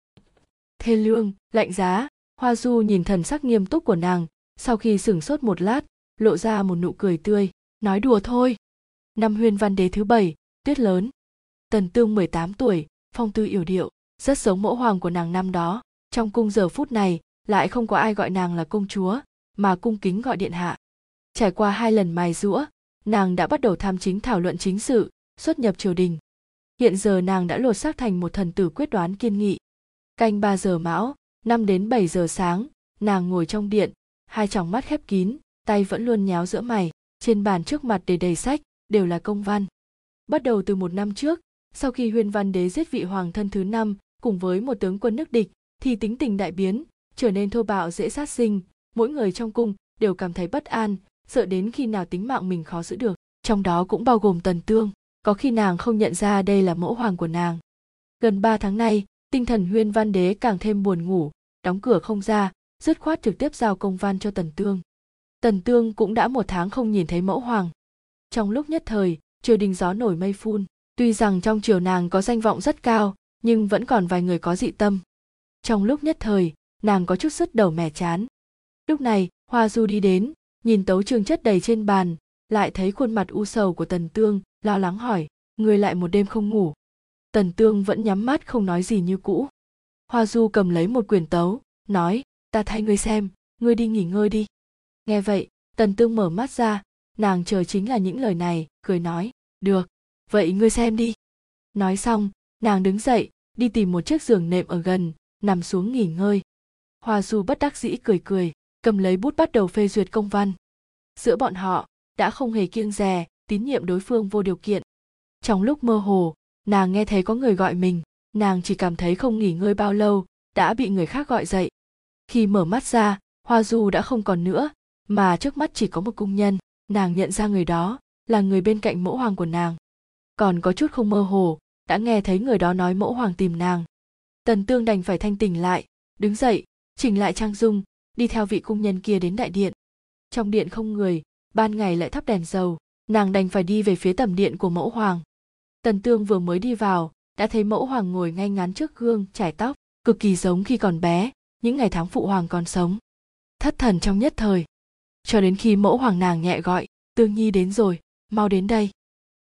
Thê lương, lạnh giá. Hoa Du nhìn thần sắc nghiêm túc của nàng, sau khi sửng sốt một lát, lộ ra một nụ cười tươi, nói đùa thôi. Năm Huyên Văn Đế thứ bảy, tuyết lớn. Tần Tương mười tám tuổi, phong tư yểu điệu, rất giống mẫu hoàng của nàng năm đó. Trong cung giờ phút này, lại không có ai gọi nàng là công chúa, mà cung kính gọi điện hạ. Trải qua hai lần mài giũa, nàng đã bắt đầu tham chính thảo luận chính sự, xuất nhập triều đình. Hiện giờ nàng đã lột xác thành một thần tử quyết đoán kiên nghị. Canh ba giờ mão, năm đến bảy giờ sáng, nàng ngồi trong điện, hai tròng mắt khép kín, tay vẫn luôn nhéo giữa mày, trên bàn trước mặt để đầy sách, đều là công văn. Bắt đầu từ một năm trước, sau khi Huyên Văn Đế giết vị hoàng thân thứ năm, cùng với một tướng quân nước địch, thì tính tình đại biến, trở nên thô bạo dễ sát sinh, mỗi người trong cung đều cảm thấy bất an, sợ đến khi nào tính mạng mình khó giữ được, trong đó cũng bao gồm Tần Tương, có khi nàng không nhận ra đây là mẫu hoàng của nàng. Gần ba tháng nay, tinh thần Huyên Văn Đế càng thêm buồn ngủ, đóng cửa không ra, dứt khoát trực tiếp giao công văn cho Tần Tương. Tần Tương cũng đã một tháng không nhìn thấy mẫu hoàng. Trong lúc nhất thời, triều đình gió nổi mây phun, tuy rằng trong triều nàng có danh vọng rất cao, nhưng vẫn còn vài người có dị tâm. Trong lúc nhất thời, nàng có chút sứt đầu mẻ chán. Lúc này, Hoa Du đi đến, nhìn tấu chương chất đầy trên bàn, lại thấy khuôn mặt u sầu của Tần Tương, lo lắng hỏi, người lại một đêm không ngủ. Tần Tương vẫn nhắm mắt không nói gì như cũ. Hoa Du cầm lấy một quyển tấu, nói, ta thay ngươi xem, ngươi đi nghỉ ngơi đi. Nghe vậy, Tần Tương mở mắt ra, nàng chờ chính là những lời này, cười nói, được, vậy ngươi xem đi. Nói xong, nàng đứng dậy, đi tìm một chiếc giường nệm ở gần, nằm xuống nghỉ ngơi. Hoa Du bất đắc dĩ cười cười, cầm lấy bút bắt đầu phê duyệt công văn. Giữa bọn họ, đã không hề kiêng dè, tín nhiệm đối phương vô điều kiện. Trong lúc mơ hồ, nàng nghe thấy có người gọi mình, nàng chỉ cảm thấy không nghỉ ngơi bao lâu, đã bị người khác gọi dậy. Khi mở mắt ra, Hoa Du đã không còn nữa, mà trước mắt chỉ có một cung nhân. Nàng nhận ra người đó là người bên cạnh mẫu hoàng của nàng. Còn có chút không mơ hồ, đã nghe thấy người đó nói mẫu hoàng tìm nàng. Tần Tương đành phải thanh tỉnh lại, đứng dậy, chỉnh lại trang dung, đi theo vị cung nhân kia đến đại điện. Trong điện không người, ban ngày lại thắp đèn dầu, nàng đành phải đi về phía tẩm điện của mẫu hoàng. Tần Tương vừa mới đi vào, đã thấy mẫu hoàng ngồi ngay ngắn trước gương, chải tóc, cực kỳ giống khi còn bé, những ngày tháng phụ hoàng còn sống. Thất thần trong nhất thời, cho đến khi mẫu hoàng nàng nhẹ gọi, Tương Nhi đến rồi, mau đến đây.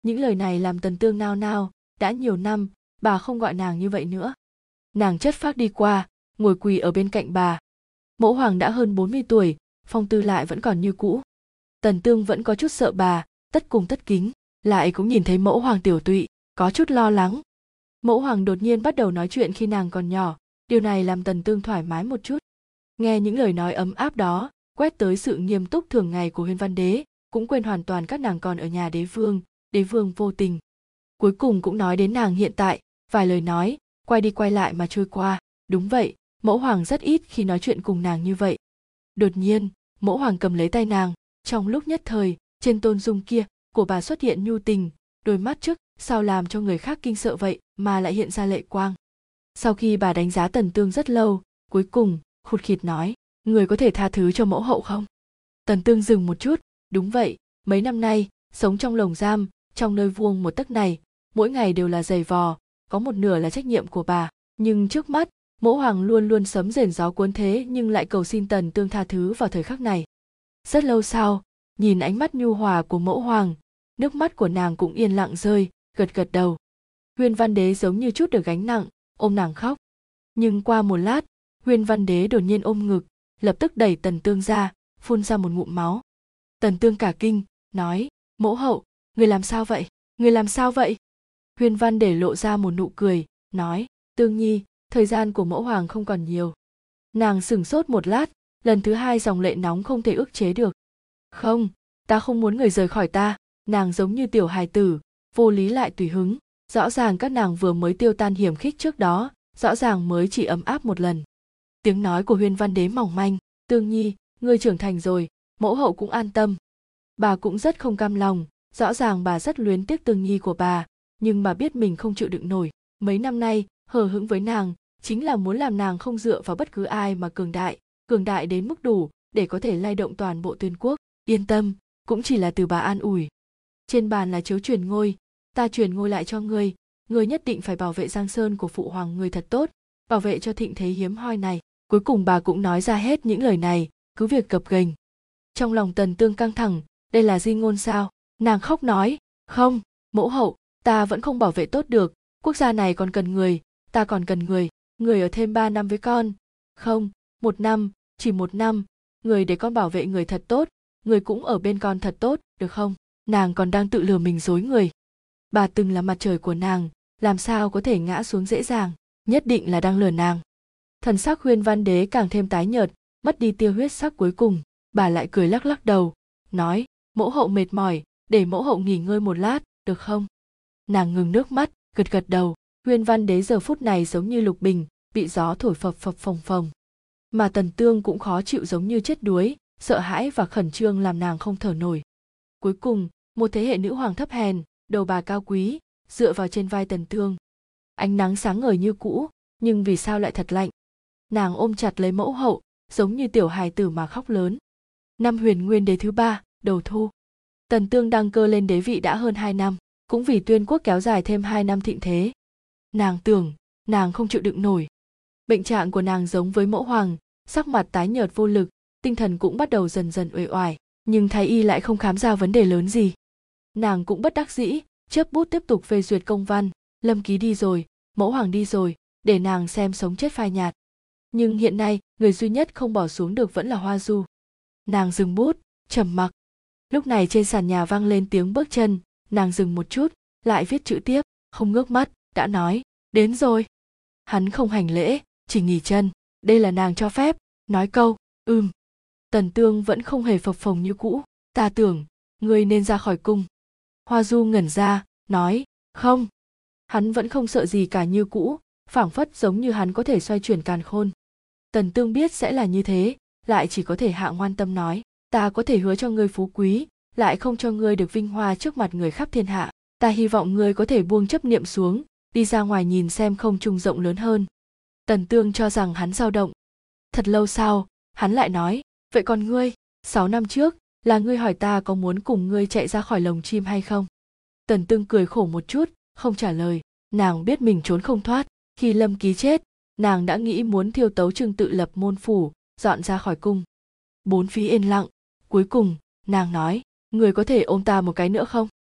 Những lời này làm Tần Tương nao nao, đã nhiều năm, bà không gọi nàng như vậy nữa. Nàng chất phác đi qua, ngồi quỳ ở bên cạnh bà. Mẫu hoàng đã hơn bốn mươi tuổi, phong tư lại vẫn còn như cũ. Tần Tương vẫn có chút sợ bà, tất cung tất kính, lại cũng nhìn thấy mẫu hoàng tiểu tụy, có chút lo lắng. Mẫu hoàng đột nhiên bắt đầu nói chuyện khi nàng còn nhỏ, điều này làm Tần Tương thoải mái một chút. Nghe những lời nói ấm áp đó, quét tới sự nghiêm túc thường ngày của Huyên Văn Đế, cũng quên hoàn toàn các nàng còn ở nhà đế vương, đế vương vô tình. Cuối cùng cũng nói đến nàng hiện tại, vài lời nói, quay đi quay lại mà trôi qua. Đúng vậy, mẫu hoàng rất ít khi nói chuyện cùng nàng như vậy. Đột nhiên, mẫu hoàng cầm lấy tay nàng, trong lúc nhất thời, trên tôn dung kia của bà xuất hiện nhu tình, đôi mắt trước sao làm cho người khác kinh sợ vậy mà lại hiện ra lệ quang. Sau khi bà đánh giá Tần Tương rất lâu, cuối cùng khụt khịt nói, người có thể tha thứ cho mẫu hậu không? Tần Tương dừng một chút, đúng vậy, mấy năm nay sống trong lồng giam, trong nơi vuông một tấc này, mỗi ngày đều là giày vò, có một nửa là trách nhiệm của bà, nhưng trước mắt mẫu hoàng luôn luôn sấm rền gió cuốn thế nhưng lại cầu xin Tần Tương tha thứ vào thời khắc này. Rất lâu sau, nhìn ánh mắt nhu hòa của mẫu hoàng, nước mắt của nàng cũng yên lặng rơi, gật gật đầu. Huyên Văn Đế giống như chút được gánh nặng, ôm nàng khóc. Nhưng qua một lát, Huyên Văn Đế đột nhiên ôm ngực, lập tức đẩy Tần Tương ra, phun ra một ngụm máu. Tần Tương cả kinh, nói, mẫu hậu, người làm sao vậy, người làm sao vậy? Huyên Văn Đế lộ ra một nụ cười, nói, Tương Nhi, thời gian của mẫu hoàng không còn nhiều. Nàng sửng sốt một lát, lần thứ hai dòng lệ nóng không thể ức chế được. Không, ta không muốn người rời khỏi ta. Nàng giống như tiểu hài tử, vô lý lại tùy hứng. Rõ ràng các nàng vừa mới tiêu tan hiểm khích trước đó, rõ ràng mới chỉ ấm áp một lần. Tiếng nói của Huyên Văn Đế mỏng manh, Tương Nhi, ngươi trưởng thành rồi, mẫu hậu cũng an tâm. Bà cũng rất không cam lòng, rõ ràng bà rất luyến tiếc Tương Nhi của bà, nhưng bà biết mình không chịu đựng nổi. Mấy năm nay, hờ hững với nàng, chính là muốn làm nàng không dựa vào bất cứ ai mà cường đại, cường đại đến mức đủ để có thể lay động toàn bộ Tuyên quốc. Yên tâm, cũng chỉ là từ bà an ủi. Trên bàn là chiếu truyền ngôi, ta truyền ngôi lại cho ngươi, ngươi nhất định phải bảo vệ Giang Sơn của phụ hoàng ngươi thật tốt, bảo vệ cho thịnh thế hiếm hoi này. Cuối cùng bà cũng nói ra hết những lời này, cứ việc gập ghềnh. Trong lòng Tần Tương căng thẳng, đây là di ngôn sao? Nàng khóc nói, không, mẫu hậu, ta vẫn không bảo vệ tốt được, quốc gia này còn cần người, ta còn cần người, người ở thêm ba năm với con. Không, một năm, chỉ một năm, người để con bảo vệ người thật tốt, người cũng ở bên con thật tốt, được không? Nàng còn đang tự lừa mình dối người. Bà từng là mặt trời của nàng, làm sao có thể ngã xuống dễ dàng, nhất định là đang lừa nàng. Thần sắc Huyên Văn Đế càng thêm tái nhợt, mất đi tia huyết sắc cuối cùng, bà lại cười lắc lắc đầu, nói, mẫu hậu mệt mỏi, để mẫu hậu nghỉ ngơi một lát, được không? Nàng ngừng nước mắt, gật gật đầu. Huyên Văn Đế giờ phút này giống như lục bình, bị gió thổi phập phập phồng phồng. Mà Tần Tương cũng khó chịu giống như chết đuối, sợ hãi và khẩn trương làm nàng không thở nổi. Cuối cùng, một thế hệ nữ hoàng thấp hèn, đầu bà cao quý, dựa vào trên vai Tần Tương. Ánh nắng sáng ngời như cũ, nhưng vì sao lại thật lạnh? Nàng ôm chặt lấy mẫu hậu, giống như tiểu hài tử mà khóc lớn. Năm Huyền Nguyên Đế thứ ba, đầu thu. Tần Tương đăng cơ lên đế vị đã hơn hai năm, cũng vì Tuyên quốc kéo dài thêm hai năm thịnh thế. Nàng tưởng, nàng không chịu đựng nổi. Bệnh trạng của nàng giống với mẫu hoàng, sắc mặt tái nhợt vô lực, tinh thần cũng bắt đầu dần dần uể oải, nhưng thái y lại không khám ra vấn đề lớn gì. Nàng cũng bất đắc dĩ, chớp bút tiếp tục phê duyệt công văn, Lâm Ký đi rồi, mẫu hoàng đi rồi, để nàng xem sống chết phai nhạt. Nhưng hiện nay, người duy nhất không bỏ xuống được vẫn là Hoa Du. Nàng dừng bút, trầm mặc. Lúc này trên sàn nhà vang lên tiếng bước chân, nàng dừng một chút, lại viết chữ tiếp, không ngước mắt, đã nói, đến rồi. Hắn không hành lễ, chỉ nghỉ chân, đây là nàng cho phép, nói câu, ừm. Tần Tương vẫn không hề phập phồng như cũ, ta tưởng, ngươi nên ra khỏi cung. Hoa Du ngẩn ra, nói, không. Hắn vẫn không sợ gì cả như cũ, phảng phất giống như hắn có thể xoay chuyển càn khôn. Tần Tương biết sẽ là như thế, lại chỉ có thể hạ ngoan tâm nói, ta có thể hứa cho ngươi phú quý, lại không cho ngươi được vinh hoa trước mặt người khắp thiên hạ. Ta hy vọng ngươi có thể buông chấp niệm xuống, đi ra ngoài nhìn xem không trung rộng lớn hơn. Tần Tương cho rằng hắn dao động. Thật lâu sau, hắn lại nói, vậy còn ngươi, sáu năm trước, là ngươi hỏi ta có muốn cùng ngươi chạy ra khỏi lồng chim hay không? Tần Tương cười khổ một chút, không trả lời. Nàng biết mình trốn không thoát. Khi Lâm Ký chết, nàng đã nghĩ muốn thiêu tấu Trưng tự lập môn phủ, dọn ra khỏi cung. Bốn phía yên lặng, cuối cùng, nàng nói, ngươi có thể ôm ta một cái nữa không?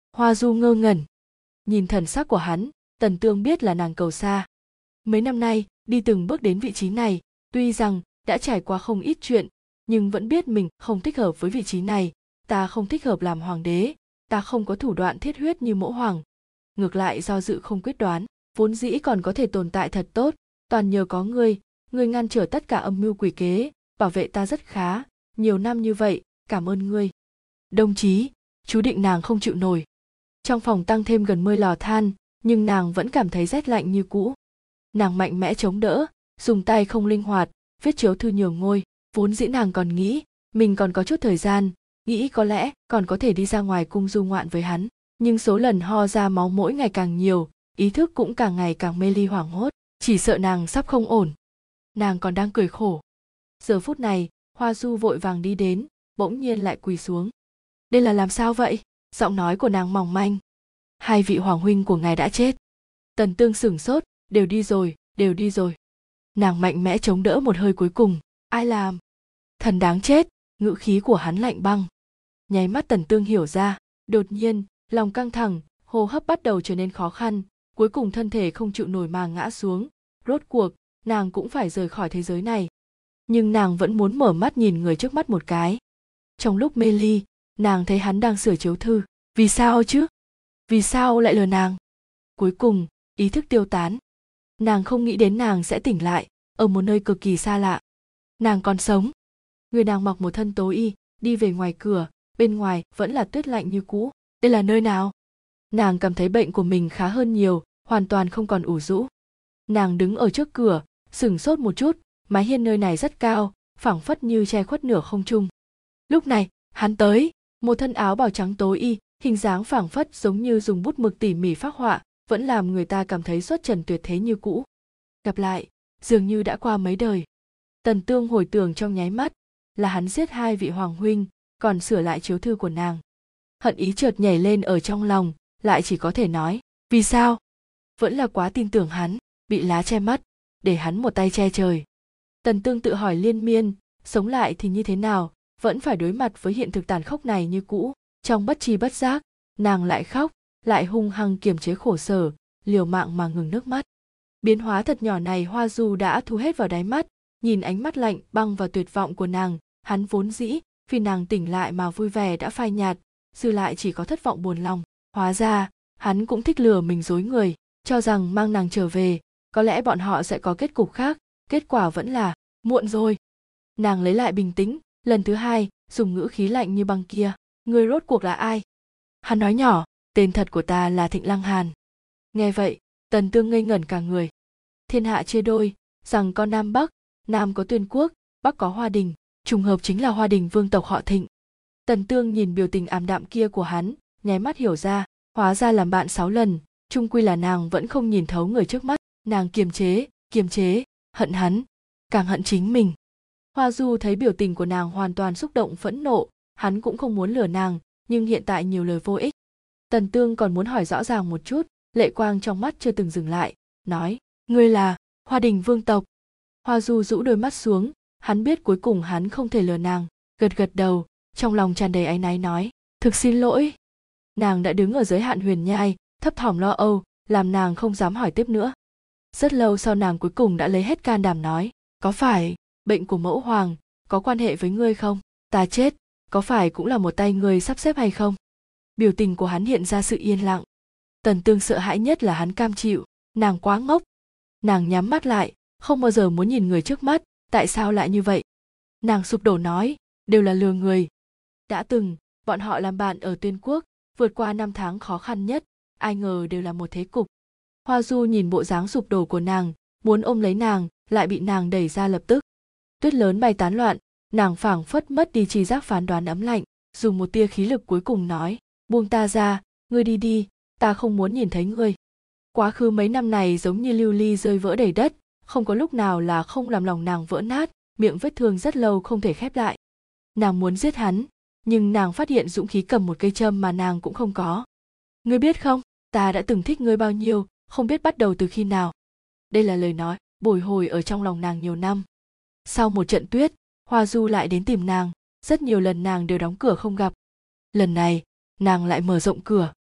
Hoa Du ngơ ngẩn. Nhìn thần sắc của hắn, Tần Tương biết là nàng cầu xa. Mấy năm nay, đi từng bước đến vị trí này, tuy rằng đã trải qua không ít chuyện, nhưng vẫn biết mình không thích hợp với vị trí này. Ta không thích hợp làm hoàng đế, ta không có thủ đoạn thiết huyết như mẫu hoàng. Ngược lại do dự không quyết đoán, vốn dĩ còn có thể tồn tại thật tốt, toàn nhờ có ngươi, ngươi ngăn trở tất cả âm mưu quỷ kế, bảo vệ ta rất khá, nhiều năm như vậy, cảm ơn ngươi. Đồng chí, chú định nàng không chịu nổi. Trong phòng tăng thêm gần mươi lò than, nhưng nàng vẫn cảm thấy rét lạnh như cũ. Nàng mạnh mẽ chống đỡ, dùng tay không linh hoạt, viết chiếu thư nhường ngôi, vốn dĩ nàng còn nghĩ, mình còn có chút thời gian, nghĩ có lẽ còn có thể đi ra ngoài cung du ngoạn với hắn, nhưng số lần ho ra máu mỗi ngày càng nhiều, ý thức cũng càng ngày càng mê ly hoảng hốt, chỉ sợ nàng sắp không ổn. Nàng còn đang cười khổ. Giờ phút này, Hoa Du vội vàng đi đến, bỗng nhiên lại quỳ xuống. Đây là làm sao vậy? Giọng nói của nàng mỏng manh. Hai vị hoàng huynh của ngài đã chết. Tần Tương sửng sốt, đều đi rồi, đều đi rồi. Nàng mạnh mẽ chống đỡ một hơi cuối cùng. Ai làm? Thần đáng chết, ngữ khí của hắn lạnh băng. Nháy mắt Tần Tương hiểu ra, đột nhiên, lòng căng thẳng, hô hấp bắt đầu trở nên khó khăn, cuối cùng thân thể không chịu nổi mà ngã xuống. Rốt cuộc, nàng cũng phải rời khỏi thế giới này. Nhưng nàng vẫn muốn mở mắt nhìn người trước mắt một cái. Trong lúc mê ly, nàng thấy hắn đang sửa chiếu thư. Vì sao chứ? Vì sao lại lừa nàng? Cuối cùng, ý thức tiêu tán. Nàng không nghĩ đến nàng sẽ tỉnh lại, ở một nơi cực kỳ xa lạ. Nàng còn sống. Người nàng mặc một thân tố y, đi về ngoài cửa, bên ngoài vẫn là tuyết lạnh như cũ. Đây là nơi nào? Nàng cảm thấy bệnh của mình khá hơn nhiều, hoàn toàn không còn ủ rũ. Nàng đứng ở trước cửa, sửng sốt một chút, mái hiên nơi này rất cao, phảng phất như che khuất nửa không trung. Lúc này, hắn tới, một thân áo bào trắng tối y, hình dáng phảng phất giống như dùng bút mực tỉ mỉ phác họa, vẫn làm người ta cảm thấy xuất trần tuyệt thế như cũ. Gặp lại, dường như đã qua mấy đời. Tần Tương hồi tưởng trong nháy mắt, là hắn giết hai vị hoàng huynh, còn sửa lại chiếu thư của nàng. Hận ý chợt nhảy lên ở trong lòng, lại chỉ có thể nói, vì sao? Vẫn là quá tin tưởng hắn, bị lá che mắt, để hắn một tay che trời. Tần Tương tự hỏi liên miên, sống lại thì như thế nào, vẫn phải đối mặt với hiện thực tàn khốc này như cũ. Trong bất tri bất giác, nàng lại khóc, lại hung hăng kiềm chế khổ sở, liều mạng mà ngừng nước mắt. Biến hóa thật nhỏ này Hoa Du đã thu hết vào đáy mắt, nhìn ánh mắt lạnh băng và tuyệt vọng của nàng, hắn vốn dĩ vì nàng tỉnh lại mà vui vẻ đã phai nhạt, dư lại chỉ có thất vọng buồn lòng. Hóa ra, hắn cũng thích lừa mình dối người, cho rằng mang nàng trở về, có lẽ bọn họ sẽ có kết cục khác, kết quả vẫn là muộn rồi. Nàng lấy lại bình tĩnh, lần thứ hai, dùng ngữ khí lạnh như băng kia, ngươi rốt cuộc là ai? Hắn nói nhỏ, tên thật của ta là Thịnh Lăng Hàn. Nghe vậy, Tần Tương ngây ngẩn cả người. Thiên hạ chia đôi, rằng có Nam Bắc, Nam có Tuyên Quốc, Bắc có Hoa Đình, trùng hợp chính là Hoa Đình vương tộc họ Thịnh. Tần Tương nhìn biểu tình ảm đạm kia của hắn, nháy mắt hiểu ra, hóa ra làm bạn sáu lần, chung quy là nàng vẫn không nhìn thấu người trước mắt. Nàng kiềm chế, kiềm chế, hận hắn, càng hận chính mình. Hoa Du thấy biểu tình của nàng hoàn toàn xúc động phẫn nộ, hắn cũng không muốn lừa nàng, nhưng hiện tại nhiều lời vô ích. Tần Tương còn muốn hỏi rõ ràng một chút, lệ quang trong mắt chưa từng dừng lại, nói, ngươi là Hoa Đình vương tộc. Hoa Du rũ đôi mắt xuống, hắn biết cuối cùng hắn không thể lừa nàng, gật gật đầu, trong lòng tràn đầy áy náy nói, thực xin lỗi. Nàng đã đứng ở giới hạn huyền nhai, thấp thỏm lo âu, làm nàng không dám hỏi tiếp nữa. Rất lâu sau nàng cuối cùng đã lấy hết can đảm nói, có phải bệnh của mẫu hoàng có quan hệ với ngươi không? Ta chết, có phải cũng là một tay ngươi sắp xếp hay không? Biểu tình của hắn hiện ra sự yên lặng. Tần Tương sợ hãi nhất là hắn cam chịu, nàng quá ngốc. Nàng nhắm mắt lại, không bao giờ muốn nhìn người trước mắt, tại sao lại như vậy? Nàng sụp đổ nói, đều là lừa người. Đã từng, bọn họ làm bạn ở Tuyên Quốc, vượt qua năm tháng khó khăn nhất, ai ngờ đều là một thế cục. Hoa Du nhìn bộ dáng sụp đổ của nàng, muốn ôm lấy nàng, lại bị nàng đẩy ra lập tức. Tuyết lớn bay tán loạn, nàng phảng phất mất đi tri giác phán đoán ấm lạnh, dùng một tia khí lực cuối cùng nói, buông ta ra, ngươi đi đi, ta không muốn nhìn thấy ngươi. Quá khứ mấy năm này giống như lưu ly rơi vỡ đầy đất, không có lúc nào là không làm lòng nàng vỡ nát, miệng vết thương rất lâu không thể khép lại. Nàng muốn giết hắn, nhưng nàng phát hiện dũng khí cầm một cây châm mà nàng cũng không có. Ngươi biết không, ta đã từng thích ngươi bao nhiêu, không biết bắt đầu từ khi nào. Đây là lời nói bồi hồi ở trong lòng nàng nhiều năm. Sau một trận tuyết, Hoa Du lại đến tìm nàng, rất nhiều lần nàng đều đóng cửa không gặp. Lần này, nàng lại mở rộng cửa.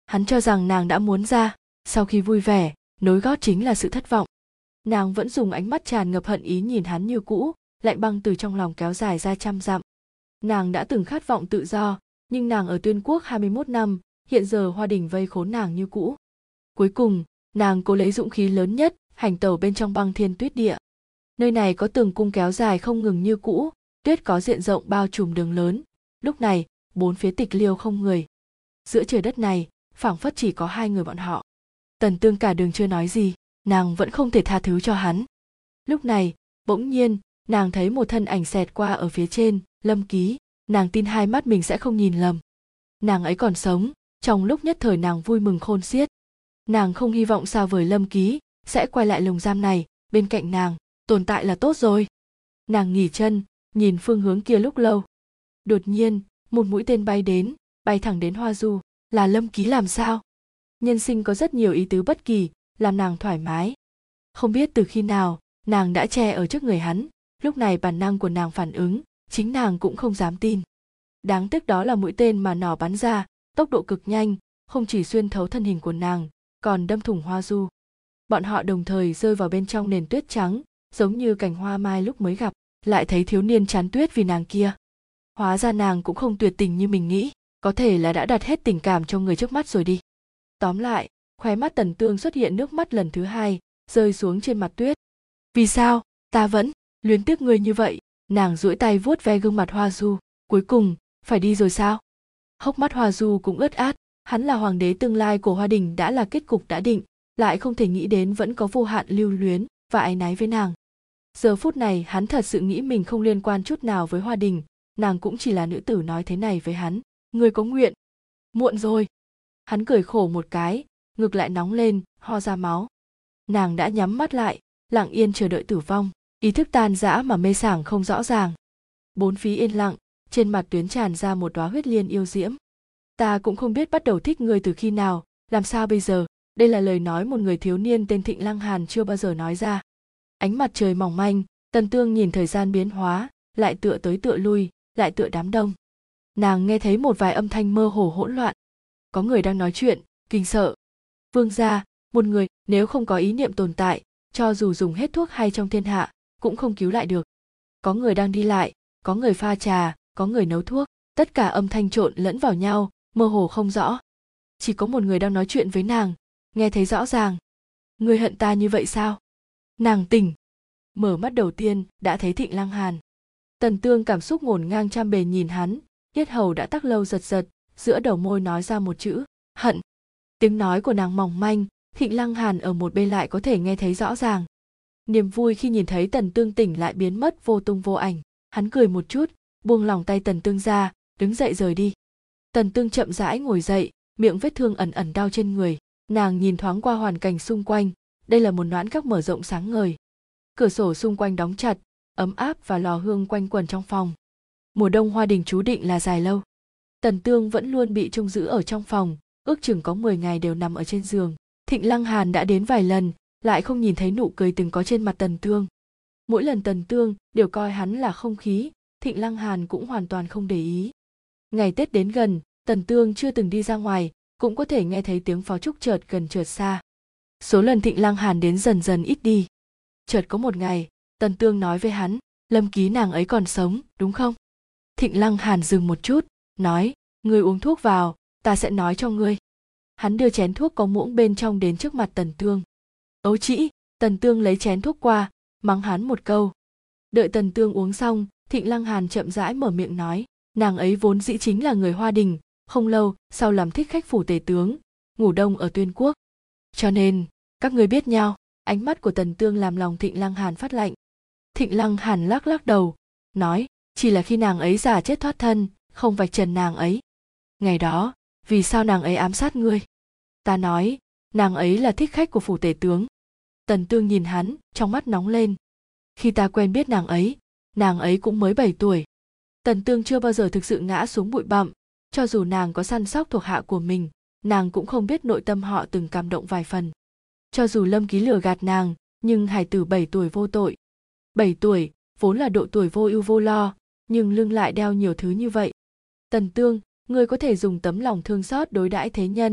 Hắn cho rằng nàng đã muốn ra, sau khi vui vẻ, nối gót chính là sự thất vọng. Nàng vẫn dùng ánh mắt tràn ngập hận ý nhìn hắn như cũ, lạnh băng từ trong lòng kéo dài ra trăm dặm. Nàng đã từng khát vọng tự do, nhưng nàng ở Tuyên Quốc hai mươi mốt năm, hiện giờ Hoa Đình vây khốn nàng như cũ. Cuối cùng, nàng cố lấy dũng khí lớn nhất, hành tẩu bên trong băng thiên tuyết địa. Nơi này có tường cung kéo dài không ngừng như cũ, tuyết có diện rộng bao trùm đường lớn. Lúc này, bốn phía tịch liêu không người. Giữa trời đất này, phảng phất chỉ có hai người bọn họ. Tần Tương cả đường chưa nói gì, nàng vẫn không thể tha thứ cho hắn. Lúc này, bỗng nhiên, nàng thấy một thân ảnh xẹt qua ở phía trên, Lâm Ký. Nàng tin hai mắt mình sẽ không nhìn lầm. Nàng ấy còn sống, trong lúc nhất thời nàng vui mừng khôn xiết. Nàng không hy vọng xa vời Lâm Ký sẽ quay lại lồng giam này, bên cạnh nàng, tồn tại là tốt rồi. Nàng nghỉ chân, nhìn phương hướng kia lúc lâu. Đột nhiên, một mũi tên bay đến, bay thẳng đến Hoa Du, là Lâm Ký làm sao? Nhân sinh có rất nhiều ý tứ bất kỳ, làm nàng thoải mái. Không biết từ khi nào, nàng đã che ở trước người hắn, lúc này bản năng của nàng phản ứng, chính nàng cũng không dám tin. Đáng tiếc đó là mũi tên mà nỏ bắn ra, tốc độ cực nhanh, không chỉ xuyên thấu thân hình của nàng, còn đâm thủng Hoa Du. Bọn họ đồng thời rơi vào bên trong nền tuyết trắng, giống như cành hoa mai lúc mới gặp, lại thấy thiếu niên chán tuyết vì nàng kia. Hóa ra nàng cũng không tuyệt tình như mình nghĩ, có thể là đã đặt hết tình cảm cho người trước mắt rồi đi. Tóm lại, khóe mắt Tần Tương xuất hiện nước mắt lần thứ hai, rơi xuống trên mặt tuyết. Vì sao, ta vẫn luyến tiếc người như vậy? Nàng duỗi tay vuốt ve gương mặt Hoa Du, cuối cùng, phải đi rồi sao? Hốc mắt Hoa Du cũng ướt át, hắn là hoàng đế tương lai của Hoa Đình đã là kết cục đã định, lại không thể nghĩ đến vẫn có vô hạn lưu luyến và áy náy với nàng. Giờ phút này hắn thật sự nghĩ mình không liên quan chút nào với Hoa Đình, nàng cũng chỉ là nữ tử nói thế này với hắn. Người có nguyện. Muộn rồi. Hắn cười khổ một cái, ngực lại nóng lên, ho ra máu. Nàng đã nhắm mắt lại, lặng yên chờ đợi tử vong, ý thức tan rã mà mê sảng không rõ ràng. Bốn phía yên lặng, trên mặt Tuyến tràn ra một đóa huyết liên yêu diễm. Ta cũng không biết bắt đầu thích ngươi từ khi nào, làm sao bây giờ? Đây là lời nói một người thiếu niên tên Thịnh Lăng Hàn chưa bao giờ nói ra. Ánh mặt trời mỏng manh, Tần Tương nhìn thời gian biến hóa, lại tựa tới tựa lui, lại tựa đám đông. Nàng nghe thấy một vài âm thanh mơ hồ hỗn loạn. Có người đang nói chuyện, kinh sợ. Vương gia, một người nếu không có ý niệm tồn tại, cho dù dùng hết thuốc hay trong thiên hạ, cũng không cứu lại được. Có người đang đi lại, có người pha trà, có người nấu thuốc, tất cả âm thanh trộn lẫn vào nhau, mơ hồ không rõ. Chỉ có một người đang nói chuyện với nàng, nghe thấy rõ ràng. Ngươi hận ta như vậy sao? Nàng tỉnh, mở mắt đầu tiên đã thấy Thịnh Lăng Hàn. Tần Tương cảm xúc ngổn ngang trăm bề nhìn hắn, yết hầu đã tắc lâu giật giật, giữa đầu môi nói ra một chữ, hận. Tiếng nói của nàng mỏng manh, Thịnh Lăng Hàn ở một bên lại có thể nghe thấy rõ ràng. Niềm vui khi nhìn thấy Tần Tương tỉnh lại biến mất vô tung vô ảnh, hắn cười một chút, buông lòng tay Tần Tương ra, đứng dậy rời đi. Tần Tương chậm rãi ngồi dậy, miệng vết thương ẩn ẩn đau trên người, nàng nhìn thoáng qua hoàn cảnh xung quanh, đây là một noãn các mở rộng sáng ngời. Cửa sổ xung quanh đóng chặt, ấm áp và lò hương quanh quẩn trong phòng. Mùa đông Hoa Đình chú định là dài lâu. Tần Tương vẫn luôn bị trông giữ ở trong phòng, ước chừng có mười ngày đều nằm ở trên giường. Thịnh Lăng Hàn đã đến vài lần, lại không nhìn thấy nụ cười từng có trên mặt Tần Tương. Mỗi lần Tần Tương đều coi hắn là không khí, Thịnh Lăng Hàn cũng hoàn toàn không để ý. Ngày Tết đến gần, Tần Tương chưa từng đi ra ngoài, cũng có thể nghe thấy tiếng pháo trúc chợt gần chợt xa. Số lần Thịnh Lăng Hàn đến dần dần ít đi. Chợt có một ngày, Tần Tương nói với hắn, Lâm Ký nàng ấy còn sống, đúng không? Thịnh Lăng Hàn dừng một chút, nói, ngươi uống thuốc vào, ta sẽ nói cho ngươi. Hắn đưa chén thuốc có muỗng bên trong đến trước mặt Tần Tương. Ấu trĩ, Tần Tương lấy chén thuốc qua, mắng hắn một câu. Đợi Tần Tương uống xong, Thịnh Lăng Hàn chậm rãi mở miệng nói, nàng ấy vốn dĩ chính là người Hoa Đình, không lâu sau làm thích khách phủ tể tướng, ngủ đông ở Tuyên Quốc. Cho nên, các ngươi biết nhau. Ánh mắt của Tần Tương làm lòng Thịnh Lăng Hàn phát lạnh. Thịnh Lăng Hàn lắc lắc đầu, nói, chỉ là khi nàng ấy giả chết thoát thân, không vạch trần nàng ấy. Ngày đó, vì sao nàng ấy ám sát ngươi? Ta nói, nàng ấy là thích khách của phủ tể tướng. Tần Tương nhìn hắn, trong mắt nóng lên. Khi ta quen biết nàng ấy, nàng ấy cũng mới bảy tuổi. Tần Tương chưa bao giờ thực sự ngã xuống bụi bặm, cho dù nàng có săn sóc thuộc hạ của mình, nàng cũng không biết nội tâm họ từng cảm động vài phần. Cho dù Lâm Ký lừa gạt nàng, nhưng hài tử bảy tuổi vô tội. bảy tuổi, vốn là độ tuổi vô ưu vô lo, nhưng lưng lại đeo nhiều thứ như vậy. Tần Tương, ngươi có thể dùng tấm lòng thương xót đối đãi thế nhân,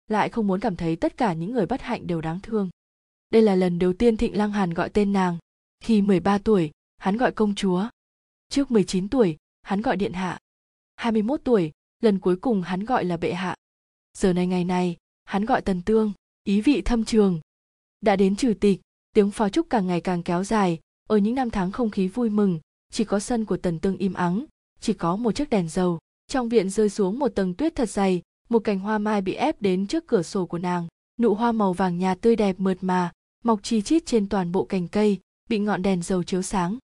lại không muốn cảm thấy tất cả những người bất hạnh đều đáng thương. Đây là lần đầu tiên Thịnh Lăng Hàn gọi tên nàng. Khi mười ba tuổi, hắn gọi công chúa. Trước mười chín tuổi, hắn gọi điện hạ. hai mươi mốt tuổi, lần cuối cùng hắn gọi là bệ hạ. Giờ này ngày này, hắn gọi Tần Tương, ý vị thâm trường. Đã đến trừ tịch, tiếng pháo trúc càng ngày càng kéo dài, ở những năm tháng không khí vui mừng, chỉ có sân của Tần Tương im ắng, chỉ có một chiếc đèn dầu. Trong viện rơi xuống một tầng tuyết thật dày, một cành hoa mai bị ép đến trước cửa sổ của nàng. Nụ hoa màu vàng nhạt tươi đẹp mượt mà, mọc chi chít trên toàn bộ cành cây, bị ngọn đèn dầu chiếu sáng.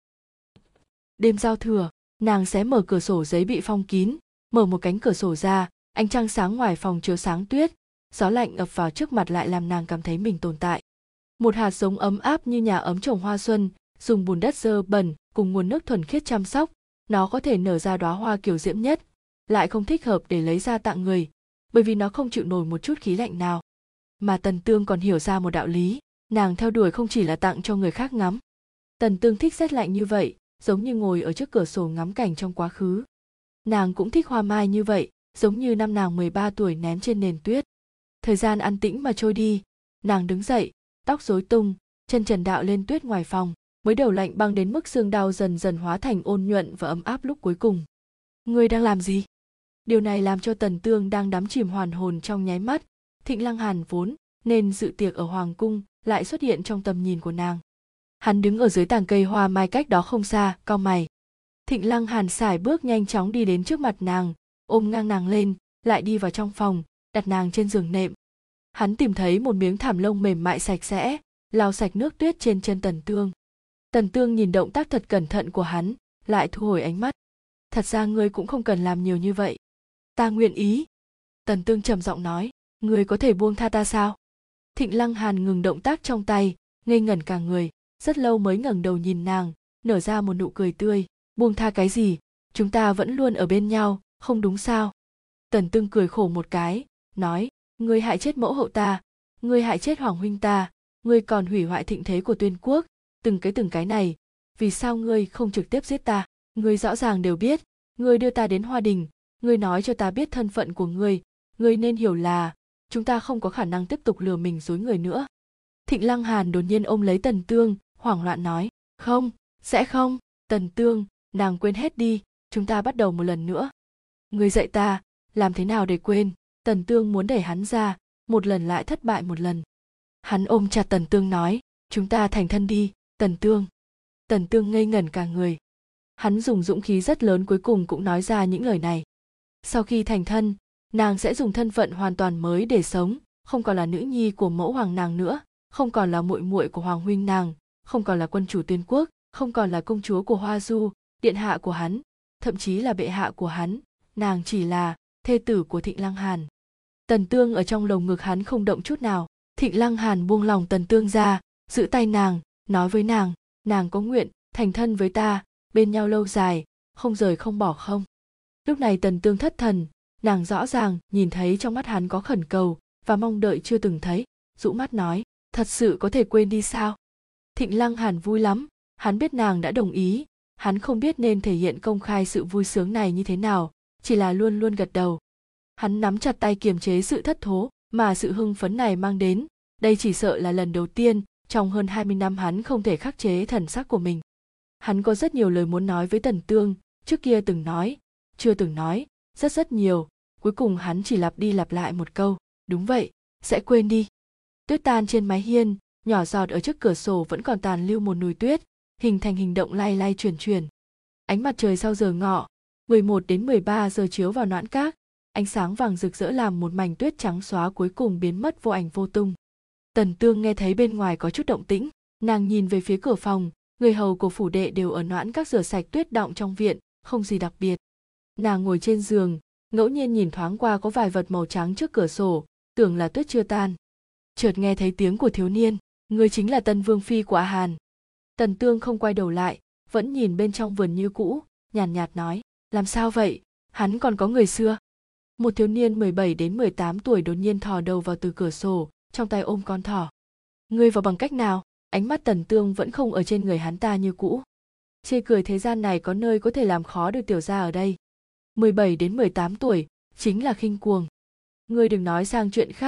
Đêm giao thừa, nàng xé mở cửa sổ giấy bị phong kín, mở một cánh cửa sổ ra, ánh trăng sáng ngoài phòng chiếu sáng tuyết, gió lạnh ập vào trước mặt lại làm nàng cảm thấy mình tồn tại. Một hạt giống ấm áp như nhà ấm trồng hoa xuân, dùng bùn đất dơ bẩn cùng nguồn nước thuần khiết chăm sóc, nó có thể nở ra đóa hoa kiều diễm nhất, lại không thích hợp để lấy ra tặng người, bởi vì nó không chịu nổi một chút khí lạnh nào. Mà Tần Tương còn hiểu ra một đạo lý, nàng theo đuổi không chỉ là tặng cho người khác ngắm. Tần Tương thích rét lạnh như vậy, giống như ngồi ở trước cửa sổ ngắm cảnh trong quá khứ. Nàng cũng thích hoa mai như vậy, giống như năm nàng mười ba tuổi ném trên nền tuyết. Thời gian an tĩnh mà trôi đi, nàng đứng dậy, tóc rối tung, chân trần đạo lên tuyết ngoài phòng, mới đầu lạnh băng đến mức xương đau dần dần hóa thành ôn nhuận và ấm áp lúc cuối cùng. Ngươi đang làm gì? Điều này làm cho Tần Tương đang đắm chìm hoàn hồn trong nháy mắt. Thịnh Lăng Hàn vốn nên dự tiệc ở hoàng cung lại xuất hiện trong tầm nhìn của nàng. Hắn đứng ở dưới tàng cây hoa mai cách đó không xa, cau mày. Thịnh Lăng Hàn sải bước nhanh chóng đi đến trước mặt nàng, ôm ngang nàng lên, lại đi vào trong phòng, đặt nàng trên giường nệm. Hắn tìm thấy một miếng thảm lông mềm mại sạch sẽ, lau sạch nước tuyết trên chân Tần Tương. Tần Tương nhìn động tác thật cẩn thận của hắn, lại thu hồi ánh mắt. Thật ra ngươi cũng không cần làm nhiều như vậy. Ta nguyện ý. Tần Tương trầm giọng nói, ngươi có thể buông tha ta sao? Thịnh Lăng Hàn ngừng động tác trong tay, ngây ngẩn cả người, rất lâu mới ngẩng đầu nhìn nàng, nở ra một nụ cười tươi. Buông tha cái gì? Chúng ta vẫn luôn ở bên nhau, không đúng sao? Tần Tương cười khổ một cái, nói, ngươi hại chết mẫu hậu ta, ngươi hại chết hoàng huynh ta, ngươi còn hủy hoại thịnh thế của Tuyên quốc, từng cái từng cái này, vì sao ngươi không trực tiếp giết ta? Ngươi rõ ràng đều biết, ngươi đưa ta đến Hoa Đình, ngươi nói cho ta biết thân phận của ngươi, ngươi nên hiểu là chúng ta không có khả năng tiếp tục lừa mình dối người nữa. Thịnh Lăng Hàn đột nhiên ôm lấy Tần Tương, hoảng loạn nói, không, sẽ không. Tần Tương, nàng quên hết đi, chúng ta bắt đầu một lần nữa. Ngươi dạy ta, làm thế nào để quên? Tần Tương muốn đẩy hắn ra, một lần lại thất bại một lần. Hắn ôm chặt Tần Tương nói, chúng ta thành thân đi, Tần Tương. Tần Tương ngây ngẩn cả người. Hắn dùng dũng khí rất lớn cuối cùng cũng nói ra những lời này. Sau khi thành thân, nàng sẽ dùng thân phận hoàn toàn mới để sống, không còn là nữ nhi của mẫu hoàng nàng nữa, không còn là muội muội của hoàng huynh nàng, không còn là quân chủ Tuyên quốc, không còn là công chúa của Hoa Du, điện hạ của hắn, thậm chí là bệ hạ của hắn, nàng chỉ là thê tử của Thịnh Lăng Hàn. Tần Tương ở trong lồng ngực hắn không động chút nào. Thịnh Lăng Hàn buông lòng Tần Tương ra, giữ tay nàng, nói với nàng, nàng có nguyện thành thân với ta, bên nhau lâu dài, không rời không bỏ không? Lúc này Tần Tương thất thần, nàng rõ ràng nhìn thấy trong mắt hắn có khẩn cầu và mong đợi chưa từng thấy, dụ mắt nói, thật sự có thể quên đi sao? Thịnh Lăng Hàn vui lắm, hắn biết nàng đã đồng ý, hắn không biết nên thể hiện công khai sự vui sướng này như thế nào, chỉ là luôn luôn gật đầu. Hắn nắm chặt tay kiềm chế sự thất thố mà sự hưng phấn này mang đến, đây chỉ sợ là lần đầu tiên trong hơn hai mươi năm hắn không thể khắc chế thần sắc của mình. Hắn có rất nhiều lời muốn nói với Tần Tương, trước kia từng nói, chưa từng nói, rất rất nhiều, cuối cùng hắn chỉ lặp đi lặp lại một câu, đúng vậy, sẽ quên đi. Tuyết tan trên mái hiên, nhỏ giọt ở trước cửa sổ vẫn còn tàn lưu một nùi tuyết, hình thành hình động lay lay chuyển chuyển. Ánh mặt trời sau giờ ngọ, mười một đến mười ba giờ chiếu vào noãn các, ánh sáng vàng rực rỡ làm một mảnh tuyết trắng xóa cuối cùng biến mất vô ảnh vô tung. Tần Tương nghe thấy bên ngoài có chút động tĩnh, nàng nhìn về phía cửa phòng, người hầu của phủ đệ đều ở noãn các rửa sạch tuyết đọng trong viện, không gì đặc biệt. Nàng ngồi trên giường, ngẫu nhiên nhìn thoáng qua có vài vật màu trắng trước cửa sổ, tưởng là tuyết chưa tan. Chợt nghe thấy tiếng của thiếu niên, ngươi chính là Tân Vương phi của A Hàn. Tần Tương không quay đầu lại, vẫn nhìn bên trong vườn như cũ, nhàn nhạt, nhạt nói, làm sao vậy, hắn còn có người xưa. Một thiếu niên mười bảy đến mười tám tuổi đột nhiên thò đầu vào từ cửa sổ, trong tay ôm con thỏ. Ngươi vào bằng cách nào? Ánh mắt Tần Tương vẫn không ở trên người hắn ta như cũ. Chê cười thế gian này có nơi có thể làm khó được tiểu gia ở đây. mười bảy đến mười tám tuổi, chính là khinh cuồng. Ngươi đừng nói sang chuyện khác,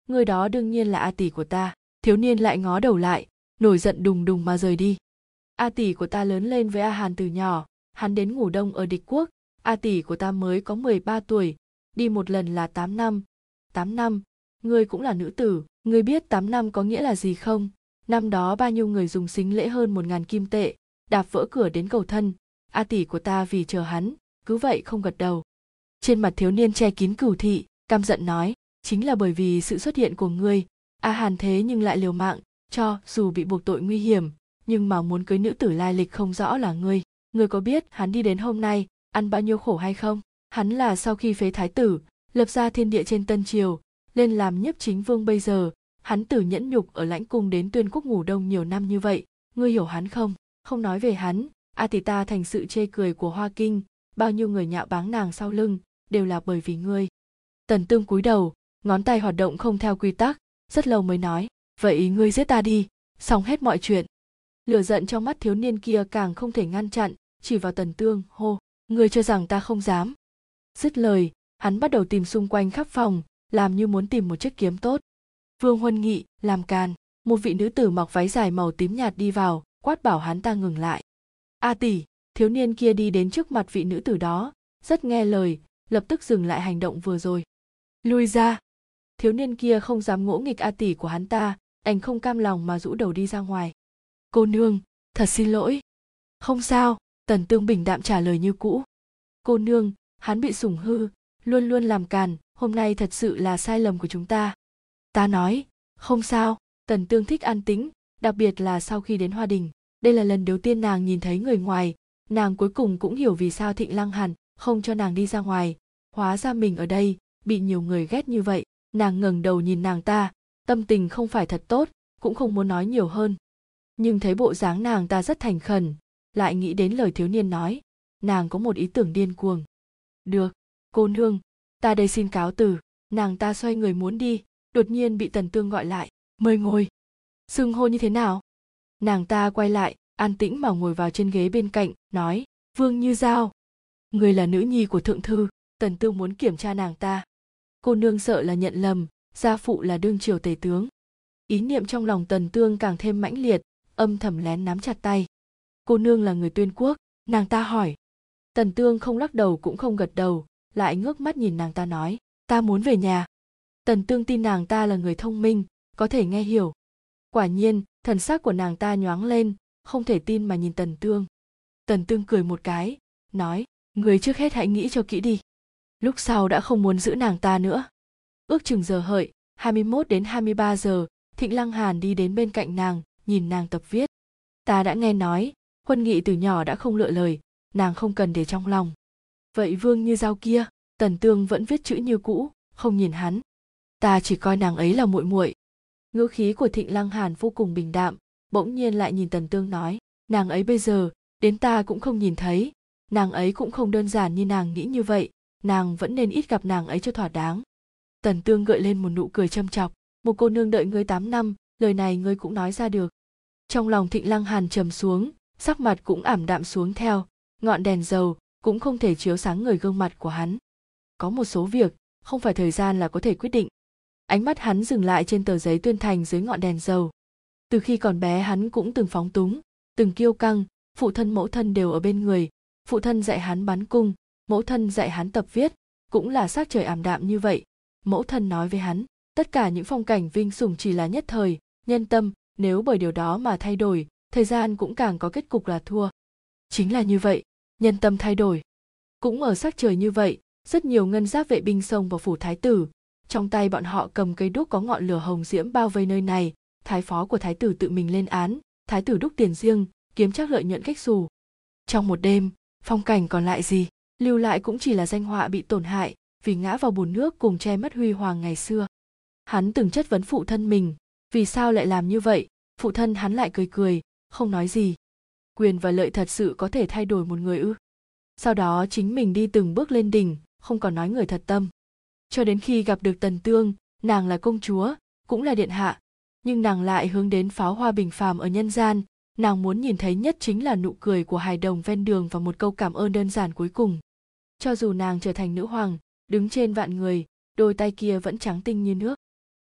Người đó đương nhiên là A tỷ của ta. Thiếu niên lại ngó đầu lại, nổi giận đùng đùng mà rời đi. A tỷ của ta lớn lên với A Hàn từ nhỏ, hắn đến ngủ đông ở địch quốc. A tỷ của ta mới có mười ba tuổi, đi một lần là tám năm. tám năm, ngươi cũng là nữ tử, ngươi biết tám năm có nghĩa là gì không? Năm đó bao nhiêu người dùng sính lễ hơn một ngàn kim tệ, đạp vỡ cửa đến cầu thân. A tỷ của ta vì chờ hắn, cứ vậy không gật đầu. Trên mặt thiếu niên che kín cửu thị, căm giận nói, chính là bởi vì sự xuất hiện của ngươi, A Hàn thế nhưng lại liều mạng, cho dù bị buộc tội nguy hiểm, nhưng mà muốn cưới nữ tử lai lịch không rõ là ngươi. Ngươi có biết hắn đi đến hôm nay, ăn bao nhiêu khổ hay không? Hắn là sau khi phế thái tử, lập ra thiên địa trên Tân Triều, lên làm nhiếp chính vương bây giờ, hắn từ nhẫn nhục ở lãnh cung đến Tuyên Quốc ngủ đông nhiều năm như vậy, ngươi hiểu hắn không? Không nói về hắn, A tỷ ta thành sự chê cười của Hoa Kinh, bao nhiêu người nhạo báng nàng sau lưng, đều là bởi vì ngươi. Tần Tương cúi đầu, ngón tay hoạt động không theo quy tắc, rất lâu mới nói, vậy ngươi giết ta đi, xong hết mọi chuyện. Lửa giận trong mắt thiếu niên kia càng không thể ngăn chặn, chỉ vào Tần Tương, hô, ngươi cho rằng ta không dám. Dứt lời, hắn bắt đầu tìm xung quanh khắp phòng, làm như muốn tìm một chiếc kiếm tốt. Vương Huân Nghị, làm càn, một vị nữ tử mặc váy dài màu tím nhạt đi vào, quát bảo hắn ta ngừng lại. A tỷ, thiếu niên kia đi đến trước mặt vị nữ tử đó, rất nghe lời, lập tức dừng lại hành động vừa rồi. Lui ra. Thiếu niên kia không dám ngỗ nghịch A tỷ của hắn ta, đành không cam lòng mà rũ đầu đi ra ngoài. Cô nương, thật xin lỗi. Không sao, Tần Tương bình đạm trả lời như cũ. Cô nương, hắn bị sủng hư, luôn luôn làm càn, hôm nay thật sự là sai lầm của chúng ta. Ta nói, không sao, Tần Tương thích an tĩnh, đặc biệt là sau khi đến Hoa Đình. Đây là lần đầu tiên nàng nhìn thấy người ngoài, nàng cuối cùng cũng hiểu vì sao Thịnh Lăng Hàn không cho nàng đi ra ngoài. Hóa ra mình ở đây, bị nhiều người ghét như vậy. Nàng ngẩng đầu nhìn nàng ta, tâm tình không phải thật tốt, cũng không muốn nói nhiều hơn. Nhưng thấy bộ dáng nàng ta rất thành khẩn, lại nghĩ đến lời thiếu niên nói, nàng có một ý tưởng điên cuồng. Được, cô nương, ta đây xin cáo từ. Nàng ta xoay người muốn đi, đột nhiên bị Tần Tương gọi lại, mời ngồi. Xưng hô như thế nào? Nàng ta quay lại, an tĩnh mà ngồi vào trên ghế bên cạnh, nói, Vương Như Giao. Người là nữ nhi của thượng thư. Tần Tương muốn kiểm tra nàng ta. Cô nương sợ là nhận lầm, gia phụ là đương triều tể tướng. Ý niệm trong lòng Tần Tương càng thêm mãnh liệt, âm thầm lén nắm chặt tay. Cô nương là người Tuyên Quốc, nàng ta hỏi. Tần Tương không lắc đầu cũng không gật đầu, lại ngước mắt nhìn nàng ta nói, ta muốn về nhà. Tần Tương tin nàng ta là người thông minh, có thể nghe hiểu. Quả nhiên, thần sắc của nàng ta nhoáng lên, không thể tin mà nhìn Tần Tương. Tần Tương cười một cái, nói, người trước hết hãy nghĩ cho kỹ đi. Lúc sau đã không muốn giữ nàng ta nữa. Ước chừng giờ hợi, hai mươi mốt đến hai mươi ba giờ, Thịnh Lăng Hàn đi đến bên cạnh nàng, nhìn nàng tập viết. Ta đã nghe nói, Huân Nghị từ nhỏ đã không lựa lời, nàng không cần để trong lòng. Vậy Vương Như Giao kia, Tần Tương vẫn viết chữ như cũ, không nhìn hắn. Ta chỉ coi nàng ấy là muội muội. Ngữ khí của Thịnh Lăng Hàn vô cùng bình đạm, bỗng nhiên lại nhìn Tần Tương nói, nàng ấy bây giờ, đến ta cũng không nhìn thấy, nàng ấy cũng không đơn giản như nàng nghĩ như vậy, nàng vẫn nên ít gặp nàng ấy cho thỏa đáng. Tần Tương gợi lên một nụ cười châm chọc, một cô nương đợi ngươi tám năm, lời này ngươi cũng nói ra được. Trong lòng Thịnh Lăng Hàn trầm xuống, sắc mặt cũng ảm đạm xuống theo, ngọn đèn dầu cũng không thể chiếu sáng người gương mặt của hắn. Có một số việc, không phải thời gian là có thể quyết định. Ánh mắt hắn dừng lại trên tờ giấy tuyên thành dưới ngọn đèn dầu. Từ khi còn bé hắn cũng từng phóng túng, từng kiêu căng, phụ thân mẫu thân đều ở bên người, phụ thân dạy hắn bắn cung, mẫu thân dạy hắn tập viết, cũng là sắc trời ảm đạm như vậy. Mẫu thân nói với hắn, tất cả những phong cảnh vinh sủng chỉ là nhất thời, nhân tâm, nếu bởi điều đó mà thay đổi, thời gian cũng càng có kết cục là thua. Chính là như vậy, nhân tâm thay đổi. Cũng ở sắc trời như vậy, rất nhiều ngân giáp vệ binh xông vào phủ thái tử, trong tay bọn họ cầm cây đuốc có ngọn lửa hồng diễm bao vây nơi này, thái phó của thái tử tự mình lên án, thái tử đúc tiền riêng, kiếm trác lợi nhuận cách xù. Trong một đêm, phong cảnh còn lại gì, lưu lại cũng chỉ là danh họa bị tổn hại, vì ngã vào bùn nước cùng che mất huy hoàng ngày xưa. Hắn từng chất vấn phụ thân mình, vì sao lại làm như vậy, phụ thân hắn lại cười cười, không nói gì. Quyền và lợi thật sự có thể thay đổi một người ư? Sau đó chính mình đi từng bước lên đỉnh, không còn nói người thật tâm. Cho đến khi gặp được Tần Tương, nàng là công chúa, cũng là điện hạ, nhưng nàng lại hướng đến pháo hoa bình phàm ở nhân gian, nàng muốn nhìn thấy nhất chính là nụ cười của hài đồng ven đường và một câu cảm ơn đơn giản cuối cùng. Cho dù nàng trở thành nữ hoàng, đứng trên vạn người, đôi tay kia vẫn trắng tinh như nước.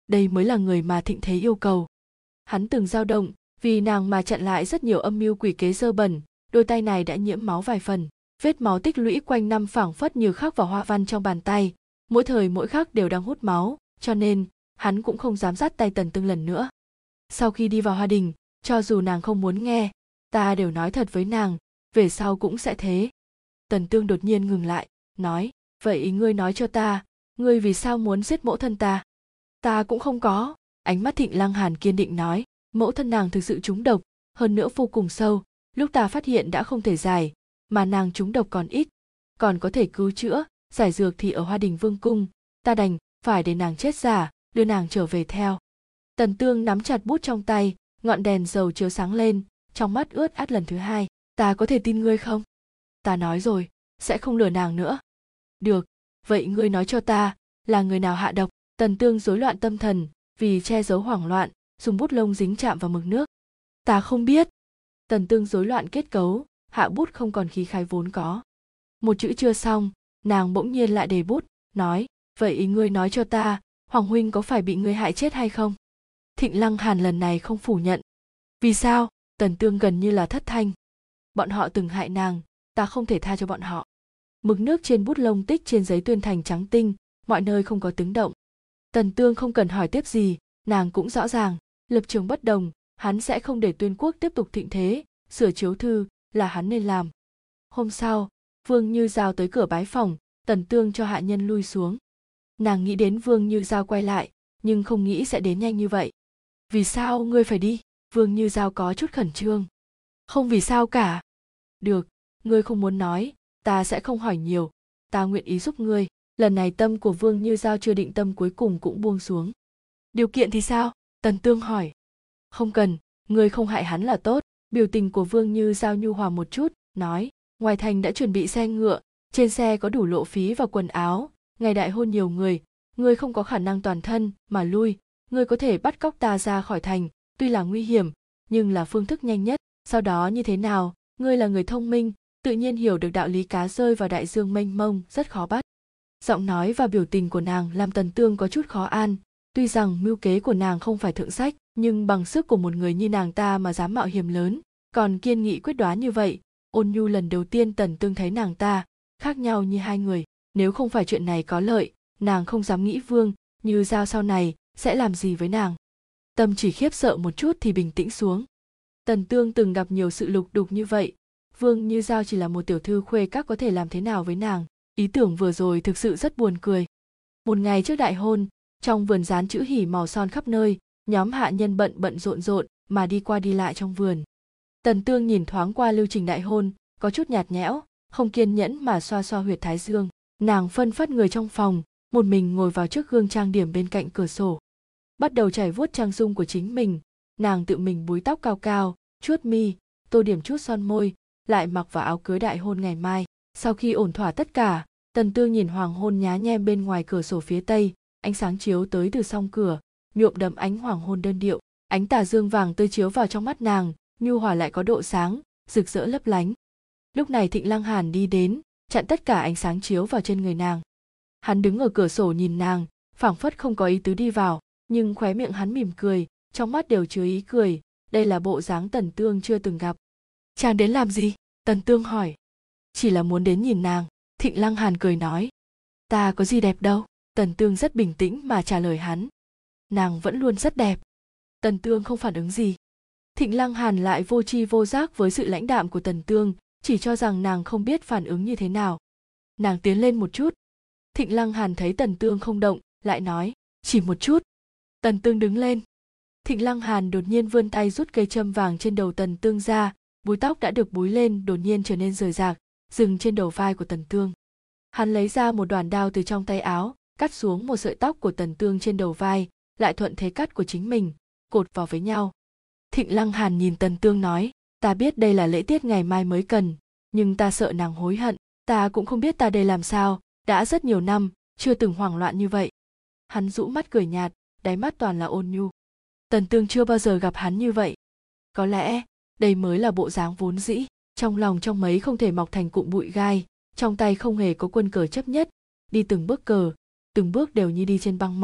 đây mới là người mà thịnh thế yêu cầu. Hắn từng dao động, vì nàng mà chặn lại rất nhiều âm mưu quỷ kế dơ bẩn, đôi tay này đã nhiễm máu vài phần, vết máu tích lũy quanh năm phảng phất như khắc vào hoa văn trong bàn tay, mỗi thời mỗi khắc đều đang hút máu, cho nên hắn cũng không dám dắt tay Tần Tương lần nữa. Sau khi đi vào Hoa Đình, cho dù nàng không muốn nghe, ta đều nói thật với nàng, về sau cũng sẽ thế. Tần Tương đột nhiên ngừng lại, nói, vậy ngươi nói cho ta, ngươi vì sao muốn giết mẫu thân ta? Ta cũng không có. Ánh mắt Thịnh Lăng Hàn kiên định nói, mẫu thân nàng thực sự trúng độc, hơn nữa vô cùng sâu, lúc ta phát hiện đã không thể giải, mà nàng trúng độc còn ít, còn có thể cứu chữa, giải dược thì ở Hoa Đình Vương cung, ta đành phải để nàng chết giả, đưa nàng trở về theo. Tần Tương nắm chặt bút trong tay, ngọn đèn dầu chiếu sáng lên, trong mắt ướt át lần thứ hai, ta có thể tin ngươi không? Ta nói rồi, sẽ không lừa nàng nữa. Được, vậy ngươi nói cho ta, là người nào hạ độc? Tần Tương rối loạn tâm thần, vì che giấu hoảng loạn, dùng bút lông dính chạm vào mực nước. Ta không biết. Tần Tương rối loạn kết cấu, hạ bút không còn khí khái vốn có. Một chữ chưa xong, nàng bỗng nhiên lại đề bút, nói, vậy ý ngươi nói cho ta, Hoàng huynh có phải bị ngươi hại chết hay không? Thịnh Lăng Hàn lần này không phủ nhận. Vì sao? Tần Tương gần như là thất thanh. Bọn họ từng hại nàng, ta không thể tha cho bọn họ. Mực nước trên bút lông tích trên giấy tuyên thành trắng tinh, mọi nơi không có tiếng động. Tần Tương không cần hỏi tiếp gì, nàng cũng rõ ràng, lập trường bất đồng, hắn sẽ không để Tuyên Quốc tiếp tục thịnh thế, sửa chiếu thư là hắn nên làm. Hôm sau, Vương Như Giao tới cửa bái phòng, Tần Tương cho hạ nhân lui xuống. Nàng nghĩ đến Vương Như Giao quay lại, nhưng không nghĩ sẽ đến nhanh như vậy. Vì sao ngươi phải đi? Vương Như Giao có chút khẩn trương. Không vì sao cả. Được, ngươi không muốn nói, ta sẽ không hỏi nhiều, ta nguyện ý giúp ngươi. Lần này tâm của Vương Như Giao chưa định tâm cuối cùng cũng buông xuống. Điều kiện thì sao? Tần Tương hỏi. Không cần, ngươi không hại hắn là tốt. Biểu tình của Vương Như Giao nhu hòa một chút, nói, ngoài thành đã chuẩn bị xe ngựa, trên xe có đủ lộ phí và quần áo, ngày đại hôn nhiều người, ngươi không có khả năng toàn thân mà lui, ngươi có thể bắt cóc ta ra khỏi thành, tuy là nguy hiểm, nhưng là phương thức nhanh nhất. Sau đó như thế nào, ngươi là người thông minh, tự nhiên hiểu được đạo lý cá rơi vào đại dương mênh mông rất khó bắt. Giọng nói và biểu tình của nàng làm Tần Tương có chút khó an, tuy rằng mưu kế của nàng không phải thượng sách, nhưng bằng sức của một người như nàng ta mà dám mạo hiểm lớn, còn kiên nghị quyết đoán như vậy, ôn nhu lần đầu tiên Tần Tương thấy nàng ta, khác nhau như hai người, nếu không phải chuyện này có lợi, nàng không dám nghĩ Vương Như Giao sau này sẽ làm gì với nàng. Tâm chỉ khiếp sợ một chút thì bình tĩnh xuống. Tần Tương từng gặp nhiều sự lục đục như vậy, Vương Như Giao chỉ là một tiểu thư khuê các có thể làm thế nào với nàng. Ý tưởng vừa rồi thực sự rất buồn cười. Một ngày trước đại hôn, trong vườn dán chữ hỉ màu son khắp nơi, nhóm hạ nhân bận bận rộn rộn mà đi qua đi lại trong vườn. Tần Tương nhìn thoáng qua lưu trình đại hôn, có chút nhạt nhẽo, không kiên nhẫn mà xoa xoa huyệt thái dương. Nàng phân phất người trong phòng, một mình ngồi vào trước gương trang điểm bên cạnh cửa sổ. Bắt đầu chải vuốt trang dung của chính mình, nàng tự mình búi tóc cao cao, chuốt mi, tô điểm chút son môi, lại mặc vào áo cưới đại hôn ngày mai. Sau khi ổn thỏa tất cả, Tần Tương nhìn hoàng hôn nhá nhem bên ngoài cửa sổ phía tây, ánh sáng chiếu tới từ song cửa, nhuộm đậm ánh hoàng hôn đơn điệu, ánh tà dương vàng tươi chiếu vào trong mắt nàng, nhu hòa lại có độ sáng, rực rỡ lấp lánh. Lúc này Thịnh Lăng Hàn đi đến, chặn tất cả ánh sáng chiếu vào trên người nàng. Hắn đứng ở cửa sổ nhìn nàng, phảng phất không có ý tứ đi vào, nhưng khóe miệng hắn mỉm cười, trong mắt đều chứa ý cười, đây là bộ dáng Tần Tương chưa từng gặp. Chàng đến làm gì? Tần Tương hỏi. Chỉ là muốn đến nhìn nàng. Thịnh Lăng Hàn cười nói, ta có gì đẹp đâu. Tần Tương rất bình tĩnh mà trả lời hắn, nàng vẫn luôn rất đẹp. Tần Tương không phản ứng gì. Thịnh Lăng Hàn lại vô tri vô giác với sự lãnh đạm của Tần Tương, chỉ cho rằng nàng không biết phản ứng như thế nào. Nàng tiến lên một chút. Thịnh Lăng Hàn thấy Tần Tương không động, lại nói, chỉ một chút. Tần Tương đứng lên. Thịnh Lăng Hàn đột nhiên vươn tay rút cây châm vàng trên đầu Tần Tương ra, búi tóc đã được búi lên đột nhiên trở nên rời rạc, dừng trên đầu vai của Tần Tương. Hắn lấy ra một đoàn đao từ trong tay áo, cắt xuống một sợi tóc của Tần Tương trên đầu vai, lại thuận thế cắt của chính mình, cột vào với nhau. Thịnh Lăng Hàn nhìn Tần Tương nói, ta biết đây là lễ tiết ngày mai mới cần, nhưng ta sợ nàng hối hận, ta cũng không biết ta đây làm sao, đã rất nhiều năm, chưa từng hoảng loạn như vậy. Hắn rũ mắt cười nhạt, đáy mắt toàn là ôn nhu. Tần Tương chưa bao giờ gặp hắn như vậy. Có lẽ, đây mới là bộ dáng vốn dĩ, trong lòng trong mấy không thể mọc thành cụm bụi gai, trong tay không hề có quân cờ chấp nhất, đi từng bước cờ, từng bước đều như đi trên băng mỏng.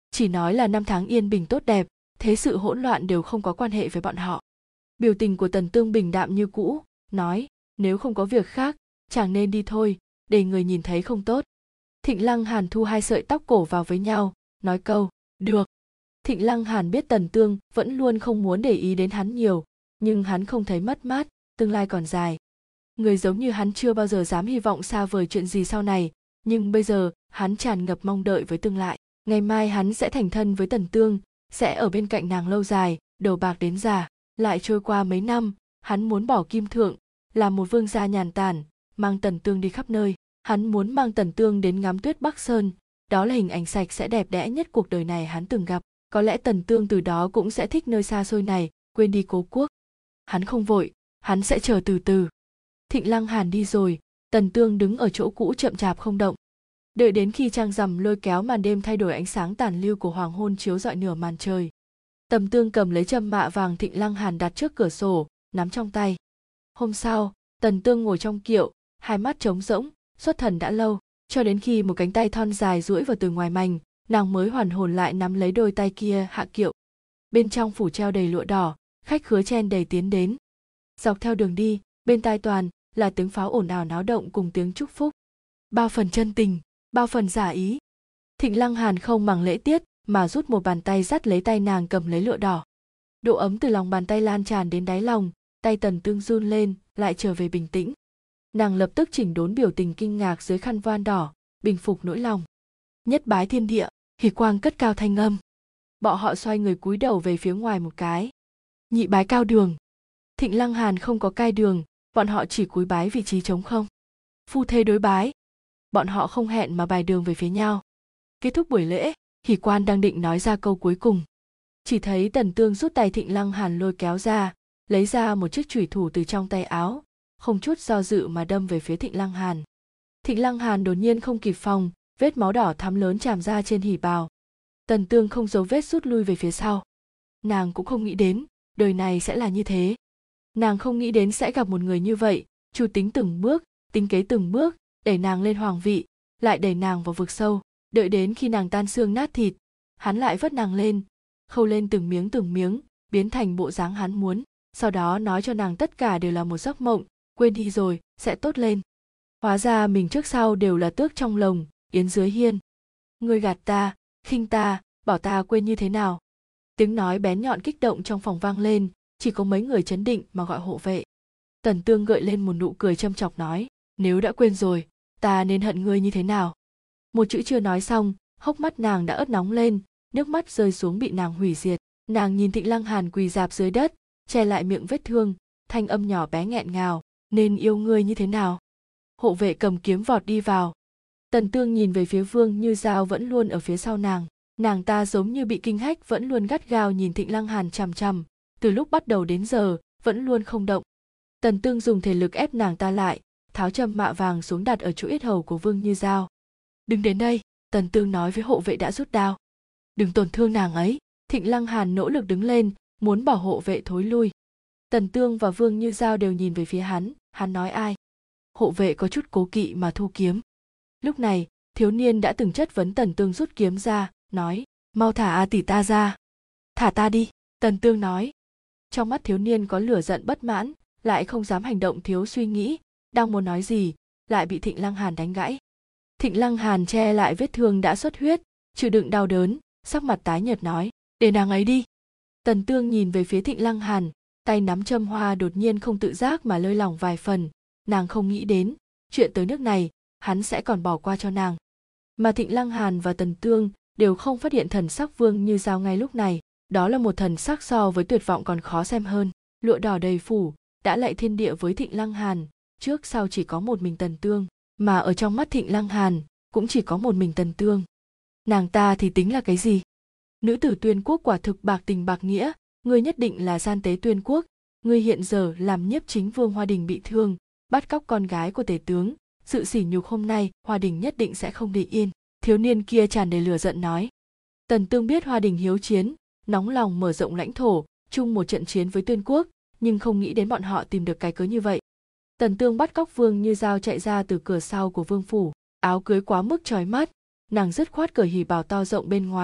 chỉ nói là năm tháng yên bình tốt đẹp, thế sự hỗn loạn đều không có quan hệ với bọn họ. Biểu tình của Tần Tương bình đạm như cũ, nói, nếu không có việc khác, chàng nên đi thôi, để người nhìn thấy không tốt. Thịnh Lăng Hàn thu hai sợi tóc cổ vào với nhau, nói câu, được. Thịnh Lăng Hàn biết Tần Tương vẫn luôn không muốn để ý đến hắn nhiều, nhưng hắn không thấy mất mát, tương lai còn dài. Người giống như hắn chưa bao giờ dám hy vọng xa vời chuyện gì sau này, nhưng bây giờ hắn tràn ngập mong đợi với tương lai. Ngày mai hắn sẽ thành thân với Tần Tương, sẽ ở bên cạnh nàng lâu dài, đầu bạc đến già. Lại trôi qua mấy năm, hắn muốn bỏ kim thượng, làm một vương gia nhàn tản, mang Tần Tương đi khắp nơi. Hắn muốn mang Tần Tương đến ngắm tuyết Bắc Sơn, đó là hình ảnh sạch sẽ đẹp đẽ nhất cuộc đời này hắn từng gặp. Có lẽ Tần Tương từ đó cũng sẽ thích nơi xa xôi này, quên đi cố quốc. Hắn không vội, hắn sẽ chờ từ từ. Thịnh Lăng Hàn đi rồi, Tần Tương đứng ở chỗ cũ chậm chạp không động. Đợi đến khi trăng rằm lôi kéo màn đêm thay đổi ánh sáng tàn lưu của hoàng hôn chiếu rọi nửa màn trời. Tầm Tương cầm lấy châm mạ vàng Thịnh Lăng Hàn đặt trước cửa sổ, nắm trong tay. Hôm sau, Tần Tương ngồi trong kiệu, hai mắt trống rỗng, xuất thần đã lâu, cho đến khi một cánh tay thon dài duỗi vào từ ngoài mành, nàng mới hoàn hồn lại nắm lấy đôi tay kia hạ kiệu. Bên trong phủ treo đầy lụa đỏ, khách khứa chen đầy tiến đến. Dọc theo đường đi, bên tai toàn là tiếng pháo ồn ào náo động cùng tiếng chúc phúc. Bao phần chân tình, bao phần giả ý. Thịnh Lăng Hàn không màng lễ tiết mà rút một bàn tay dắt lấy tay nàng cầm lấy lụa đỏ. Độ ấm từ lòng bàn tay lan tràn đến đáy lòng, tay Tần Tương run lên, lại trở về bình tĩnh. Nàng lập tức chỉnh đốn biểu tình kinh ngạc dưới khăn voan đỏ, bình phục nỗi lòng. Nhất bái thiên địa, Hỉ Quang cất cao thanh âm. Bọn họ xoay người cúi đầu về phía ngoài một cái. Nhị bái cao đường. Thịnh Lăng Hàn không có cai đường, bọn họ chỉ cúi bái vị trí trống không. Phu thê đối bái. Bọn họ không hẹn mà bài đường về phía nhau. Kết thúc buổi lễ, Hỉ Quan đang định nói ra câu cuối cùng. Chỉ thấy Tần Tương rút tay Thịnh Lăng Hàn lôi kéo ra, lấy ra một chiếc chủy thủ từ trong tay áo, không chút do dự mà đâm về phía Thịnh Lăng Hàn. Thịnh Lăng Hàn đột nhiên không kịp phòng, vết máu đỏ thắm lớn tràn ra trên hỉ bào. Tần Tương không giấu vết rút lui về phía sau. Nàng cũng không nghĩ đến, đời này sẽ là như thế. Nàng không nghĩ đến sẽ gặp một người như vậy, chu tính từng bước, tính kế từng bước, đẩy nàng lên hoàng vị, lại đẩy nàng vào vực sâu. Đợi đến khi nàng tan xương nát thịt, hắn lại vớt nàng lên, khâu lên từng miếng từng miếng, biến thành bộ dáng hắn muốn. Sau đó nói cho nàng tất cả đều là một giấc mộng, quên đi rồi, sẽ tốt lên. Hóa ra mình trước sau đều là tước trong lồng, yến dưới hiên. Ngươi gạt ta, khinh ta, bảo ta quên như thế nào. Tiếng nói bén nhọn kích động trong phòng vang lên, chỉ có mấy người chấn định mà gọi hộ vệ. Tần Tương gợi lên một nụ cười châm chọc nói, nếu đã quên rồi, ta nên hận ngươi như thế nào. Một chữ chưa nói xong, hốc mắt nàng đã ớt nóng lên, nước mắt rơi xuống bị nàng hủy diệt. Nàng nhìn Thịnh Lăng Hàn quỳ rạp dưới đất, che lại miệng vết thương, thanh âm nhỏ bé nghẹn ngào, nên yêu ngươi như thế nào. Hộ vệ cầm kiếm vọt đi vào. Tần Tương nhìn về phía Vương Như Giao vẫn luôn ở phía sau nàng. Nàng ta giống như bị kinh hách vẫn luôn gắt gao nhìn Thịnh Lăng Hàn chằm chằm, từ lúc bắt đầu đến giờ vẫn luôn không động. Tần Tương dùng thể lực ép nàng ta lại, tháo châm mạ vàng xuống đặt ở chỗ yết hầu của Vương Như Giao. Đừng đến đây, Tần Tương nói với hộ vệ đã rút đao. Đừng tổn thương nàng ấy. Thịnh Lăng Hàn nỗ lực đứng lên, muốn bảo hộ vệ thối lui. Tần Tương và Vương Như Giao đều nhìn về phía hắn, hắn nói ai. Hộ vệ có chút cố kỵ mà thu kiếm. Lúc này, thiếu niên đã từng chất vấn Tần Tương rút kiếm ra, nói, mau thả A tỷ ta ra. Thả ta đi, Tần Tương nói. Trong mắt thiếu niên có lửa giận bất mãn, lại không dám hành động thiếu suy nghĩ, đang muốn nói gì, lại bị Thịnh Lăng Hàn đánh gãy. Thịnh Lăng Hàn che lại vết thương đã xuất huyết, chịu đựng đau đớn, sắc mặt tái nhợt nói, để nàng ấy đi. Tần Tương nhìn về phía Thịnh Lăng Hàn, tay nắm châm hoa đột nhiên không tự giác mà lơi lỏng vài phần, nàng không nghĩ đến, chuyện tới nước này, hắn sẽ còn bỏ qua cho nàng. Mà Thịnh Lăng Hàn và Tần Tương đều không phát hiện thần sắc Vương Như Giao ngay lúc này, đó là một thần sắc so với tuyệt vọng còn khó xem hơn. Lụa đỏ đầy phủ, đã lạy thiên địa với Thịnh Lăng Hàn, trước sau chỉ có một mình Tần Tương, mà ở trong mắt Thịnh Lăng Hàn cũng chỉ có một mình Tần Tương. Nàng ta thì tính là cái gì? Nữ tử Tuyên Quốc quả thực bạc tình bạc nghĩa, ngươi nhất định là gian tế Tuyên Quốc, ngươi hiện giờ làm nhiếp chính vương Hoa Đình bị thương, bắt cóc con gái của tể tướng, sự sỉ nhục hôm nay Hoa Đình nhất định sẽ không để yên. Thiếu niên kia tràn đầy lửa giận nói. Tần Tương biết Hoa Đình hiếu chiến, nóng lòng mở rộng lãnh thổ, chung một trận chiến với Tuyên Quốc, nhưng không nghĩ đến bọn họ tìm được cái cớ như vậy. Tần Tương bắt cóc Vương Như Giao chạy ra từ cửa sau của vương phủ, áo cưới quá mức chói mắt, nàng dứt khoát cởi hỉ bào to rộng bên ngoài,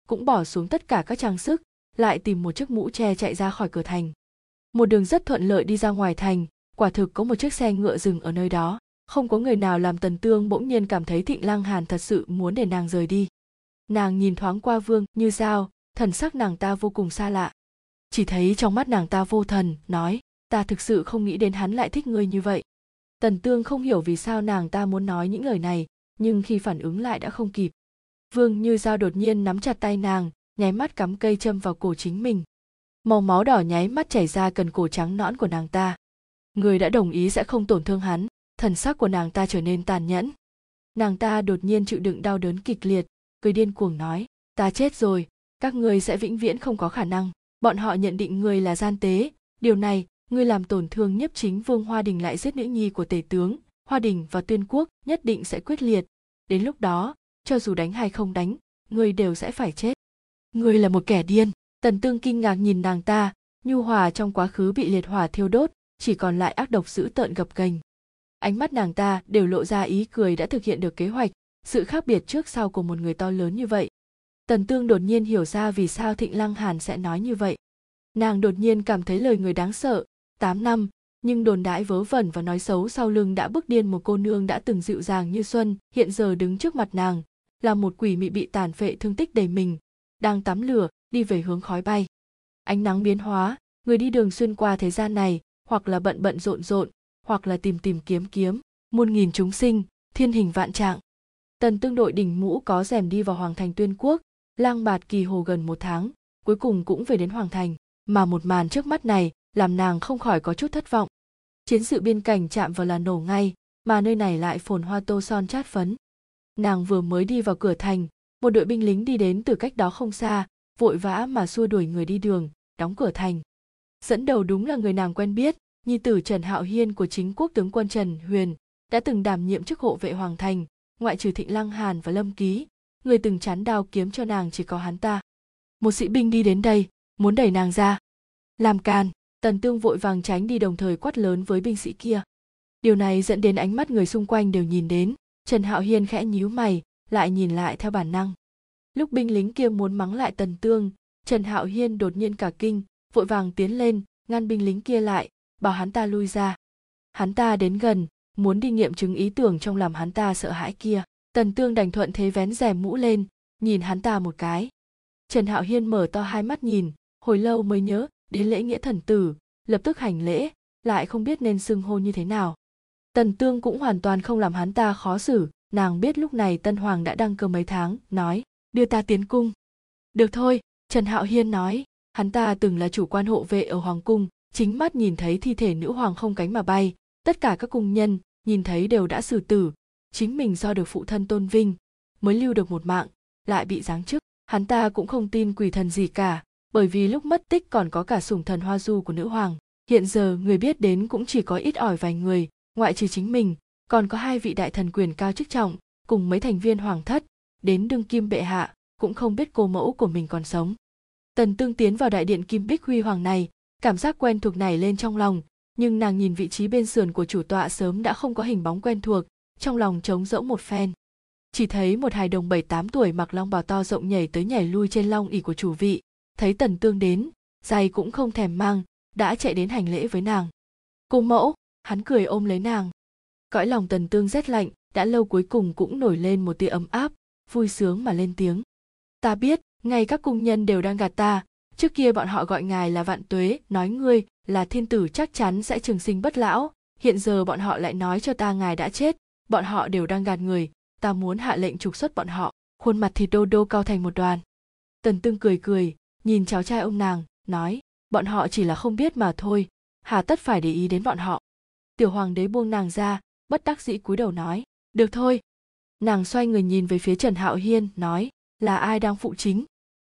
cũng bỏ xuống tất cả các trang sức, lại tìm một chiếc mũ che chạy ra khỏi cửa thành. Một đường rất thuận lợi đi ra ngoài thành, quả thực có một chiếc xe ngựa dừng ở nơi đó. Không có người nào làm Tần Tương bỗng nhiên cảm thấy Thịnh Lăng Hàn thật sự muốn để nàng rời đi. Nàng nhìn thoáng qua Vương Như Giao, thần sắc nàng ta vô cùng xa lạ. Chỉ thấy trong mắt nàng ta vô thần, nói, ta thực sự không nghĩ đến hắn lại thích ngươi như vậy. Tần Tương không hiểu vì sao nàng ta muốn nói những lời này, nhưng khi phản ứng lại đã không kịp. Vương Như Giao đột nhiên nắm chặt tay nàng, nháy mắt cắm cây châm vào cổ chính mình. Màu máu đỏ nháy mắt chảy ra cần cổ trắng nõn của nàng ta. Người đã đồng ý sẽ không tổn thương hắn, thần sắc của nàng ta trở nên tàn nhẫn. Nàng ta đột nhiên chịu đựng đau đớn kịch liệt, cười điên cuồng nói, ta chết rồi, các ngươi sẽ vĩnh viễn không có khả năng. Bọn họ nhận định ngươi là gian tế, điều này, ngươi làm tổn thương Nhiếp Chính Vương Hoa Đình lại giết nữ nhi của tể tướng, Hoa Đình và Tuyên Quốc nhất định sẽ quyết liệt. Đến lúc đó, cho dù đánh hay không đánh, ngươi đều sẽ phải chết. Ngươi là một kẻ điên. Tần Tương kinh ngạc nhìn nàng ta, nhu hòa trong quá khứ bị liệt hỏa thiêu đốt, chỉ còn lại ác độc dữ tợn gập ghềnh. Ánh mắt nàng ta đều lộ ra ý cười đã thực hiện được kế hoạch, sự khác biệt trước sau của một người to lớn như vậy. Tần Tương đột nhiên hiểu ra vì sao Thịnh Lăng Hàn sẽ nói như vậy. Nàng đột nhiên cảm thấy lời người đáng sợ. Tám năm, nhưng đồn đãi vớ vẩn và nói xấu sau lưng đã bức điên một cô nương đã từng dịu dàng như xuân, hiện giờ đứng trước mặt nàng, là một quỷ mị bị tàn phệ thương tích đầy mình, đang tắm lửa, đi về hướng khói bay. Ánh nắng biến hóa, người đi đường xuyên qua thế gian này, hoặc là bận bận rộn rộn, hoặc là tìm tìm kiếm kiếm, muôn nghìn chúng sinh, thiên hình vạn trạng. Tần Tương đội đỉnh mũ có rèm đi vào Hoàng thành Tuyên Quốc, lang bạt kỳ hồ gần một tháng, cuối cùng cũng về đến Hoàng thành, mà một màn trước mắt này làm nàng không khỏi có chút thất vọng. Chiến sự biên cảnh chạm vào là nổ ngay, mà nơi này lại phồn hoa tô son chát phấn. Nàng vừa mới đi vào cửa thành, một đội binh lính đi đến từ cách đó không xa, vội vã mà xua đuổi người đi đường, đóng cửa thành. Dẫn đầu đúng là người nàng quen biết, nhi tử Trần Hạo Hiên của chính quốc tướng quân Trần Huyền, đã từng đảm nhiệm chức hộ vệ Hoàng thành, ngoại trừ Thịnh Lăng Hàn và Lâm Ký, người từng chắn đao kiếm cho nàng chỉ có hắn ta. Một sĩ binh đi đến đây, muốn đẩy nàng ra. Làm càn. Tần Tương vội vàng tránh đi, đồng thời quát lớn với binh sĩ kia. Điều này dẫn đến ánh mắt người xung quanh đều nhìn đến. Trần Hạo Hiên khẽ nhíu mày, lại nhìn lại theo bản năng. Lúc binh lính kia muốn mắng lại Tần Tương, Trần Hạo Hiên đột nhiên cả kinh, vội vàng tiến lên, ngăn binh lính kia lại, bảo hắn ta lui ra. Hắn ta đến gần, muốn đi nghiệm chứng ý tưởng trong lòng hắn ta sợ hãi kia. Tần Tương đành thuận thế vén rèm mũ lên, nhìn hắn ta một cái. Trần Hạo Hiên mở to hai mắt nhìn, hồi lâu mới nhớ đến lễ nghĩa thần tử, lập tức hành lễ, lại không biết nên xưng hô như thế nào. Tần Tương cũng hoàn toàn không làm hắn ta khó xử, nàng biết lúc này Tân Hoàng đã đăng cơ mấy tháng, nói, đưa ta tiến cung. Được thôi, Trần Hạo Hiên nói, hắn ta từng là chủ quan hộ vệ ở Hoàng cung, chính mắt nhìn thấy thi thể nữ hoàng không cánh mà bay, tất cả các cung nhân nhìn thấy đều đã xử tử, chính mình do được phụ thân tôn vinh, mới lưu được một mạng, lại bị giáng chức. Hắn ta cũng không tin quỷ thần gì cả, bởi vì lúc mất tích còn có cả sủng thần Hoa Du của nữ hoàng. Hiện giờ người biết đến cũng chỉ có ít ỏi vài người, ngoại trừ chính mình, còn có hai vị đại thần quyền cao chức trọng, cùng mấy thành viên hoàng thất, đến đương kim bệ hạ, cũng không biết cô mẫu của mình còn sống. Tần Tương tiến vào đại điện kim bích huy hoàng này, cảm giác quen thuộc nảy lên trong lòng, nhưng nàng nhìn vị trí bên sườn của chủ tọa sớm đã không có hình bóng quen thuộc, trong lòng trống rỗng một phen. Chỉ thấy một hài đồng bảy tám tuổi mặc long bào to rộng nhảy tới nhảy lui trên long ỷ của chủ vị, thấy Tần Tương đến, giày cũng không thèm mang, đã chạy đến hành lễ với nàng. Cô mẫu, hắn cười ôm lấy nàng. Cõi lòng Tần Tương rét lạnh, đã lâu cuối cùng cũng nổi lên một tia ấm áp, vui sướng mà lên tiếng. Ta biết, ngay các cung nhân đều đang gạt ta, trước kia bọn họ gọi ngài là Vạn Tuế, nói ngươi là thiên tử chắc chắn sẽ trường sinh bất lão, hiện giờ bọn họ lại nói cho ta ngài đã chết, bọn họ đều đang gạt người, ta muốn hạ lệnh trục xuất bọn họ. Khuôn mặt thịt đô đô cao thành một đoàn. Tần Tương cười cười, nhìn cháu trai ông nàng, nói, bọn họ chỉ là không biết mà thôi, hà tất phải để ý đến bọn họ. Tiểu hoàng đế buông nàng ra, bất đắc dĩ cúi đầu nói, được thôi. Nàng xoay người nhìn về phía Trần Hạo Hiên, nói, là ai đang phụ chính?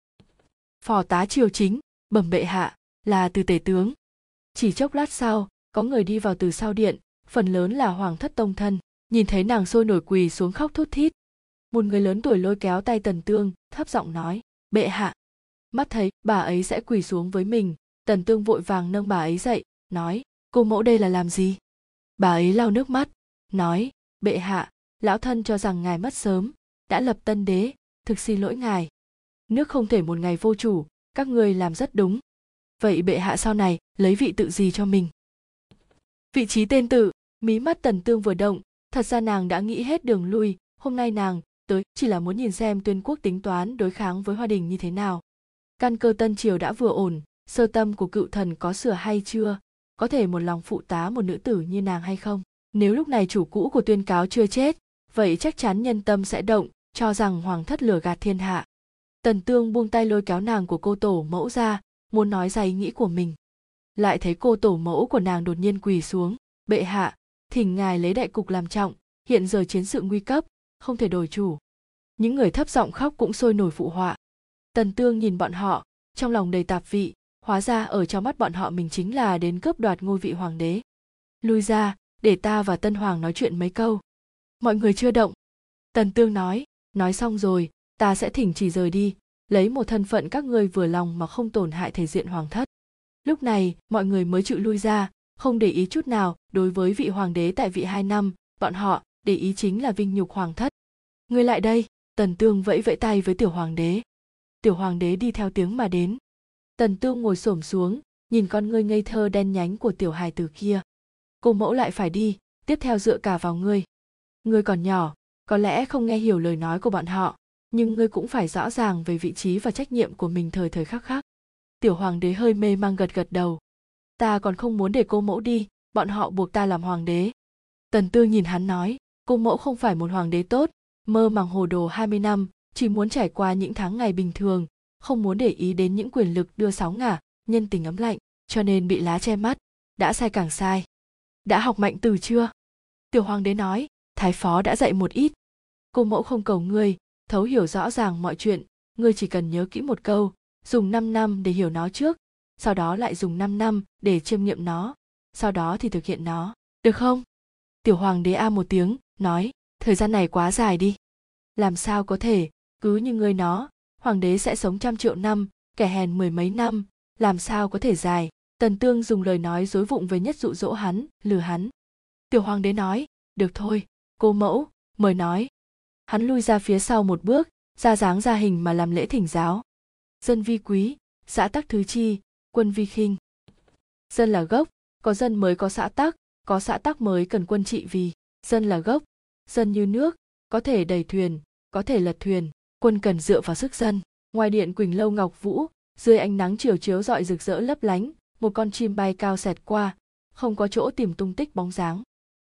Phò tá triều chính, bẩm bệ hạ, là từ tể tướng. Chỉ chốc lát sau, có người đi vào từ sau điện, phần lớn là hoàng thất tông thân, nhìn thấy nàng sôi nổi quỳ xuống khóc thút thít. Một người lớn tuổi lôi kéo tay Tần Tương, thấp giọng nói, bệ hạ. Mắt thấy bà ấy sẽ quỳ xuống với mình, Tần Tương vội vàng nâng bà ấy dậy, nói, cô mẫu đây là làm gì? Bà ấy lau nước mắt, nói, bệ hạ, lão thân cho rằng ngài mất sớm, đã lập tân đế, thực xin lỗi ngài. Nước không thể một ngày vô chủ, các ngươi làm rất đúng. Vậy bệ hạ sau này lấy vị tự gì cho mình? Vị trí tên tự. Mí mắt Tần Tương vừa động, thật ra nàng đã nghĩ hết đường lui, hôm nay nàng tới chỉ là muốn nhìn xem Tuyên Quốc tính toán đối kháng với Hoa Đình như thế nào. Căn cơ Tân Triều đã vừa ổn, sơ tâm của cựu thần có sửa hay chưa, có thể một lòng phụ tá một nữ tử như nàng hay không? Nếu lúc này chủ cũ của Tuyên Cáo chưa chết, vậy chắc chắn nhân tâm sẽ động, cho rằng hoàng thất lừa gạt thiên hạ. Tần Tương buông tay lôi kéo nàng của cô tổ mẫu ra, muốn nói ra ý nghĩ của mình. Lại thấy cô tổ mẫu của nàng đột nhiên quỳ xuống. Bệ hạ, thỉnh ngài lấy đại cục làm trọng, hiện giờ chiến sự nguy cấp, không thể đổi chủ. Những người thấp giọng khóc cũng sôi nổi phụ họa. Tần Tương nhìn bọn họ, trong lòng đầy tạp vị, hóa ra ở trong mắt bọn họ mình chính là đến cướp đoạt ngôi vị hoàng đế. Lui ra, để ta và Tân Hoàng nói chuyện mấy câu. Mọi người chưa động. Tần Tương nói, nói xong rồi, ta sẽ thỉnh chỉ rời đi, lấy một thân phận các ngươi vừa lòng mà không tổn hại thể diện hoàng thất. Lúc này, mọi người mới chịu lui ra, không để ý chút nào đối với vị hoàng đế tại vị hai năm, bọn họ để ý chính là vinh nhục hoàng thất. Ngươi lại đây, Tần Tương vẫy vẫy tay với tiểu hoàng đế. Tiểu hoàng đế đi theo tiếng mà đến. Tần Tương ngồi xổm xuống, nhìn con ngươi ngây thơ đen nhánh của tiểu hài tử kia. Cô mẫu lại phải đi, tiếp theo dựa cả vào ngươi. Ngươi còn nhỏ, có lẽ không nghe hiểu lời nói của bọn họ, nhưng ngươi cũng phải rõ ràng về vị trí và trách nhiệm của mình thời thời khắc khắc. Tiểu hoàng đế hơi mê mang gật gật đầu. Ta còn không muốn để cô mẫu đi, bọn họ buộc ta làm hoàng đế. Tần Tương nhìn hắn nói, cô mẫu không phải một hoàng đế tốt, mơ màng hồ đồ hai mươi năm, chỉ muốn trải qua những tháng ngày bình thường, không muốn để ý đến những quyền lực đưa sóng ngả, nhân tình ấm lạnh, cho nên bị lá che mắt, đã sai càng sai. Đã học mạnh từ chưa? Tiểu hoàng đế nói, thái phó đã dạy một ít. Cô mẫu không cầu ngươi, thấu hiểu rõ ràng mọi chuyện, ngươi chỉ cần nhớ kỹ một câu, dùng năm năm để hiểu nó trước, sau đó lại dùng năm năm để chiêm nghiệm nó, sau đó thì thực hiện nó, được không? Tiểu hoàng đế a một tiếng, nói, thời gian này quá dài đi. Làm sao có thể, cứ như ngươi nó, hoàng đế sẽ sống trăm triệu năm, kẻ hèn mười mấy năm, làm sao có thể dài. Tần Tương dùng lời nói dối vụng về nhất dụ dỗ hắn, lừa hắn. Tiểu hoàng đế nói, được thôi, cô mẫu, mời nói. Hắn lui ra phía sau một bước, ra dáng ra hình mà làm lễ thỉnh giáo. Dân vi quý, xã tắc thứ chi, quân vi khinh. Dân là gốc, có dân mới có xã tắc, có xã tắc mới cần quân trị vì. Dân là gốc, dân như nước, có thể đẩy thuyền, có thể lật thuyền, quân cần dựa vào sức dân. Ngoài điện Quỳnh Lâu Ngọc Vũ, dưới ánh nắng chiều chiếu rọi rực rỡ lấp lánh, một con chim bay cao xẹt qua, không có chỗ tìm tung tích bóng dáng.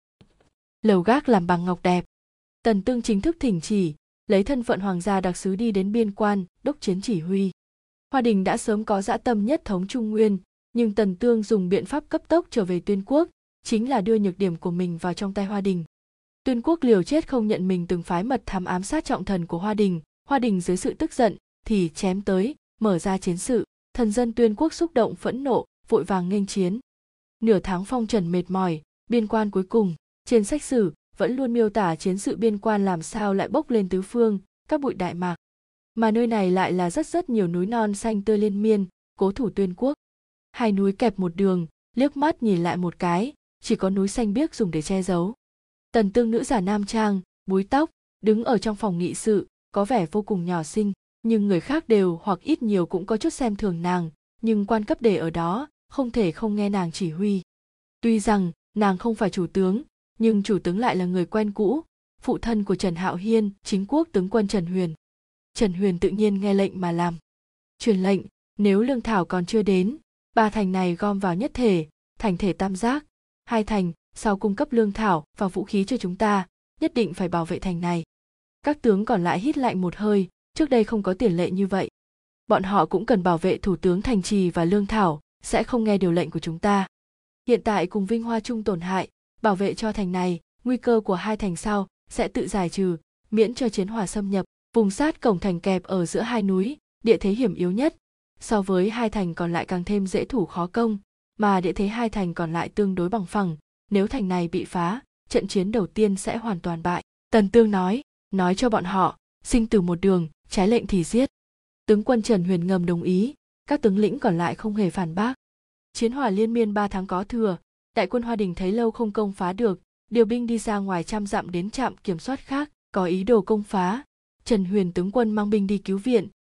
Lầu gác làm bằng ngọc đẹp. Tần Tương chính thức thỉnh chỉ, lấy thân phận hoàng gia đặc sứ đi đến biên quan, đốc chiến chỉ huy. Hoa Đình đã sớm có dã tâm nhất thống Trung Nguyên, nhưng Tần Tương dùng biện pháp cấp tốc trở về Tuyên Quốc, chính là đưa nhược điểm của mình vào trong tay Hoa Đình. Tuyên Quốc liều chết không nhận mình từng phái mật thám ám sát trọng thần của Hoa Đình, Hoa Đình dưới sự tức giận thì chém tới, mở ra chiến sự, thần dân Tuyên Quốc xúc động phẫn nộ, vội vàng nghênh chiến. Nửa tháng phong trần mệt mỏi, biên quan cuối cùng, trên sách sử vẫn luôn miêu tả chiến sự biên quan làm sao lại bốc lên tứ phương, các bụi đại mạc. Mà nơi này lại là rất rất nhiều núi non xanh tươi liên miên, cố thủ Tuyên Quốc. Hai núi kẹp một đường, liếc mắt nhìn lại một cái, chỉ có núi xanh biếc dùng để che giấu. Tần Tương nữ giả nam trang, búi tóc, đứng ở trong phòng nghị sự, có vẻ vô cùng nhỏ xinh, nhưng người khác đều hoặc ít nhiều cũng có chút xem thường nàng, nhưng quan cấp để ở đó, không thể không nghe nàng chỉ huy. Tuy rằng nàng không phải chủ tướng, nhưng chủ tướng lại là người quen cũ, phụ thân của Trần Hạo Hiên, chính quốc tướng quân Trần Huyền. Trần Huyền tự nhiên nghe lệnh mà làm. Truyền lệnh, nếu lương thảo còn chưa đến, ba thành này gom vào nhất thể, thành thể tam giác, hai thành sau cung cấp lương thảo và vũ khí cho chúng ta, nhất định phải bảo vệ thành này. Các tướng còn lại hít lạnh một hơi, trước đây không có tiền lệ như vậy. Bọn họ cũng cần bảo vệ thủ tướng thành trì và lương thảo, sẽ không nghe điều lệnh của chúng ta. Hiện tại cùng Vinh Hoa chung tổn hại, bảo vệ cho thành này, nguy cơ của hai thành sau sẽ tự giải trừ, miễn cho chiến hỏa xâm nhập. Vùng sát cổng thành kẹp ở giữa hai núi, địa thế hiểm yếu nhất, so với hai thành còn lại càng thêm dễ thủ khó công, mà địa thế hai thành còn lại tương đối bằng phẳng, nếu thành này bị phá, trận chiến đầu tiên sẽ hoàn toàn bại. Tần Tương nói, nói cho bọn họ, sinh tử một đường, trái lệnh thì giết. Tướng quân Trần Huyền ngầm đồng ý, các tướng lĩnh còn lại không hề phản bác. Chiến hỏa liên miên ba tháng có thừa, đại quân Hoa Đình thấy lâu không công phá được, điều binh đi ra ngoài trăm dặm đến trạm kiểm soát khác, có ý đồ công phá. Trần Huyền tướng quân mang binh đi cứu viện,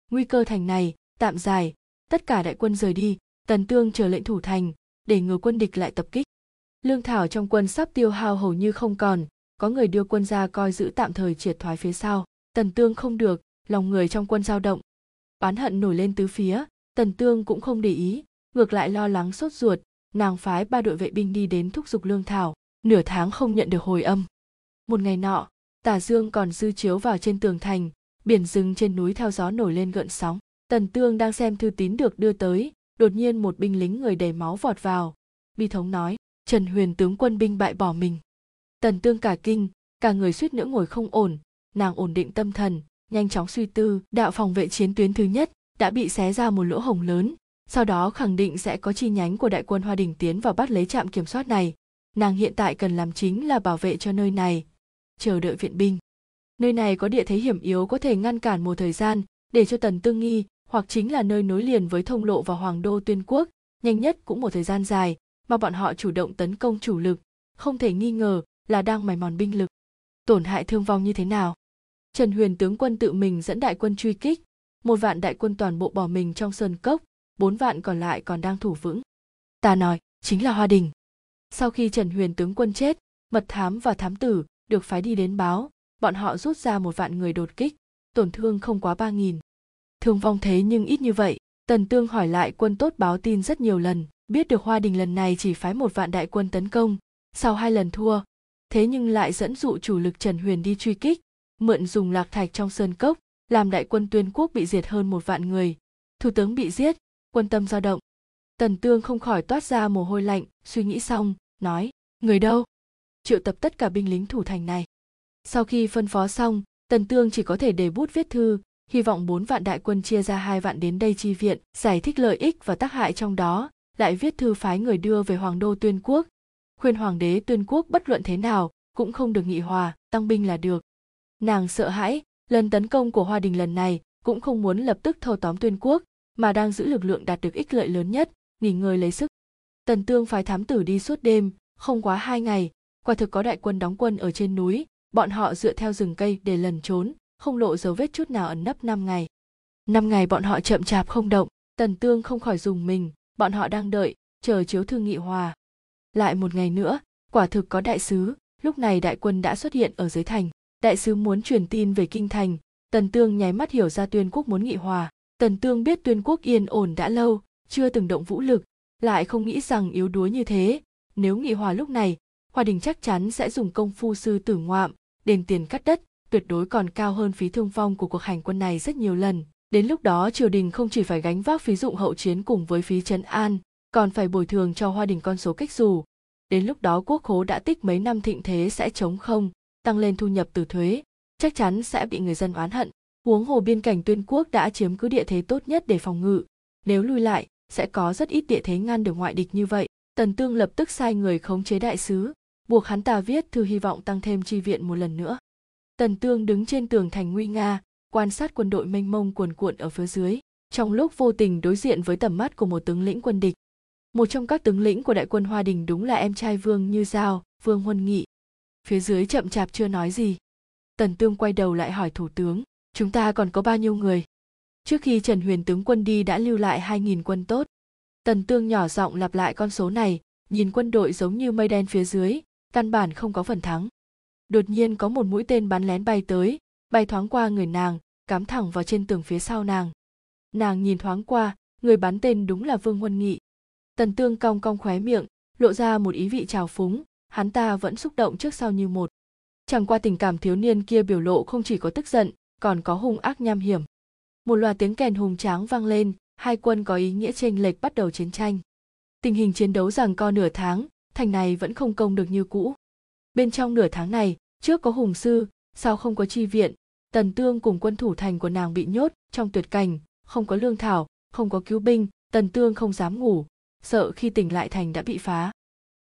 Nguy cơ thành này tạm giải, tất cả đại quân rời đi, Tần Tương chờ lệnh thủ thành, để ngừa quân địch lại tập kích. Lương thảo trong quân sắp tiêu hao hầu như không còn, có người đưa quân ra coi giữ tạm thời triệt thoái phía sau. Tần Tương không được, lòng người trong quân dao động. Oán hận nổi lên tứ phía, Tần Tương cũng không để ý, ngược lại lo lắng sốt ruột, nàng phái ba đội vệ binh đi đến thúc giục lương thảo, nửa tháng không nhận được hồi âm. Một ngày nọ, tà dương còn dư chiếu vào trên tường thành, biển rừng trên núi theo gió nổi lên gợn sóng. Tần Tương đang xem thư tín được đưa tới, đột nhiên một binh lính người đầy máu vọt vào, bi thống nói: Trần Huyền tướng quân binh bại bỏ mình. Tần Tương cả kinh, cả người suýt nữa ngồi không ổn, nàng ổn định tâm thần, nhanh chóng suy tư, đạo phòng vệ chiến tuyến thứ nhất đã bị xé ra một lỗ hổng lớn, sau đó khẳng định sẽ có chi nhánh của đại quân Hoa Đình tiến vào bắt lấy trạm kiểm soát này. Nàng hiện tại cần làm chính là bảo vệ cho nơi này, chờ đợi viện binh. Nơi này có địa thế hiểm yếu có thể ngăn cản một thời gian, để cho Tần Tương nghi, hoặc chính là nơi nối liền với thông lộ vào Hoàng đô Tuyên Quốc, nhanh nhất cũng một thời gian dài, mà bọn họ chủ động tấn công chủ lực, không thể nghi ngờ là đang mài mòn binh lực. Tổn hại thương vong như thế nào? Trần Huyền tướng quân tự mình dẫn đại quân truy kích, một vạn đại quân toàn bộ bỏ mình trong sơn cốc, bốn vạn còn lại còn đang thủ vững. Ta nói, chính là Hoa Đình. Sau khi Trần Huyền tướng quân chết, mật thám và thám tử được phái đi đến báo, bọn họ rút ra một vạn người đột kích, tổn thương không quá ba nghìn. Thương vong thế nhưng ít như vậy, Tần Tương hỏi lại quân tốt báo tin rất nhiều lần, biết được Hoa Đình lần này chỉ phái một vạn đại quân tấn công, sau hai lần thua, thế nhưng lại dẫn dụ chủ lực Trần Huyền đi truy kích, mượn dùng lạc thạch trong sơn cốc, làm đại quân Tuyên Quốc bị diệt hơn một vạn người, thủ tướng bị giết, quân tâm dao động. Tần Tương không khỏi toát ra mồ hôi lạnh, suy nghĩ xong, nói: Người đâu? Triệu tập tất cả binh lính thủ thành này. Sau khi phân phó xong, Tần Tương chỉ có thể để bút viết thư, hy vọng bốn vạn đại quân chia ra hai vạn đến đây chi viện, giải thích lợi ích và tác hại trong đó, lại viết thư phái người đưa về Hoàng đô Tuyên Quốc, khuyên Hoàng đế Tuyên Quốc bất luận thế nào cũng không được nghị hòa, tăng binh là được. Nàng sợ hãi, lần tấn công của Hoa Đình lần này cũng không muốn lập tức thâu tóm Tuyên Quốc, mà đang giữ lực lượng đạt được ích lợi lớn nhất, nghỉ ngơi lấy sức. Tần Tương phái thám tử đi suốt đêm, không quá hai ngày, quả thực có đại quân đóng quân ở trên núi, bọn họ dựa theo rừng cây để lẩn trốn, không lộ dấu vết chút nào ẩn nấp năm ngày. Năm ngày bọn họ chậm chạp không động, Tần Tương không khỏi rùng mình, bọn họ đang đợi, chờ chiếu thư nghị hòa. Lại một ngày nữa, quả thực có đại sứ, lúc này đại quân đã xuất hiện ở dưới thành. Đại sứ muốn truyền tin về kinh thành, Tần Tương nháy mắt hiểu ra Tuyên Quốc muốn nghị hòa. Tần Tương biết Tuyên Quốc yên ổn đã lâu, chưa từng động vũ lực, lại không nghĩ rằng yếu đuối như thế. Nếu nghị hòa lúc này, Hoa Đình chắc chắn sẽ dùng công phu sư tử ngoạm, đền tiền cắt đất, tuyệt đối còn cao hơn phí thương vong của cuộc hành quân này rất nhiều lần. Đến lúc đó triều đình không chỉ phải gánh vác phí dụng hậu chiến cùng với phí trấn an, còn phải bồi thường cho Hoa Đình con số kích dù. Đến lúc đó quốc khố đã tích mấy năm thịnh thế sẽ trống không, tăng lên thu nhập từ thuế, chắc chắn sẽ bị người dân oán hận. Huống hồ biên cảnh Tuyên Quốc đã chiếm cứ địa thế tốt nhất để phòng ngự, nếu lui lại sẽ có rất ít địa thế ngăn được ngoại địch như vậy. Tần Tương lập tức sai người khống chế đại sứ, buộc hắn ta viết thư hy vọng tăng thêm chi viện một lần nữa. Tần Tương đứng trên tường thành nguy nga, quan sát quân đội mênh mông cuồn cuộn ở phía dưới, trong lúc vô tình đối diện với tầm mắt của một tướng lĩnh quân địch. Một trong các tướng lĩnh của đại quân Hoa Đình đúng là em trai Vương Như Giao, Vương Huân Nghị. Phía dưới chậm chạp chưa nói gì. Tần Tương quay đầu lại hỏi thủ tướng: Chúng ta còn có bao nhiêu người? Trước khi Trần Huyền tướng quân đi đã lưu lại hai nghìn quân tốt. Tần Tương nhỏ giọng lặp lại con số này, nhìn quân đội giống như mây đen phía dưới, căn bản không có phần thắng. Đột nhiên có một mũi tên bắn lén bay tới, bay thoáng qua người nàng, cắm thẳng vào trên tường phía sau nàng. Nàng nhìn thoáng qua, người bắn tên đúng là Vương Huân Nghị. Tần Tương cong cong khóe miệng, lộ ra một ý vị trào phúng, hắn ta vẫn xúc động trước sau như một. Chẳng qua tình cảm thiếu niên kia biểu lộ không chỉ có tức giận, còn có hung ác nham hiểm. Một loạt tiếng kèn hùng tráng vang lên, hai quân có ý nghĩa chênh lệch bắt đầu chiến tranh. Tình hình chiến đấu giằng co nửa tháng, thành này vẫn không công được như cũ. Bên trong nửa tháng này, trước có hùng sư, sau không có chi viện, Tần Tương cùng quân thủ thành của nàng bị nhốt trong tuyệt cảnh, không có lương thảo, không có cứu binh, Tần Tương không dám ngủ, sợ khi tỉnh lại thành đã bị phá.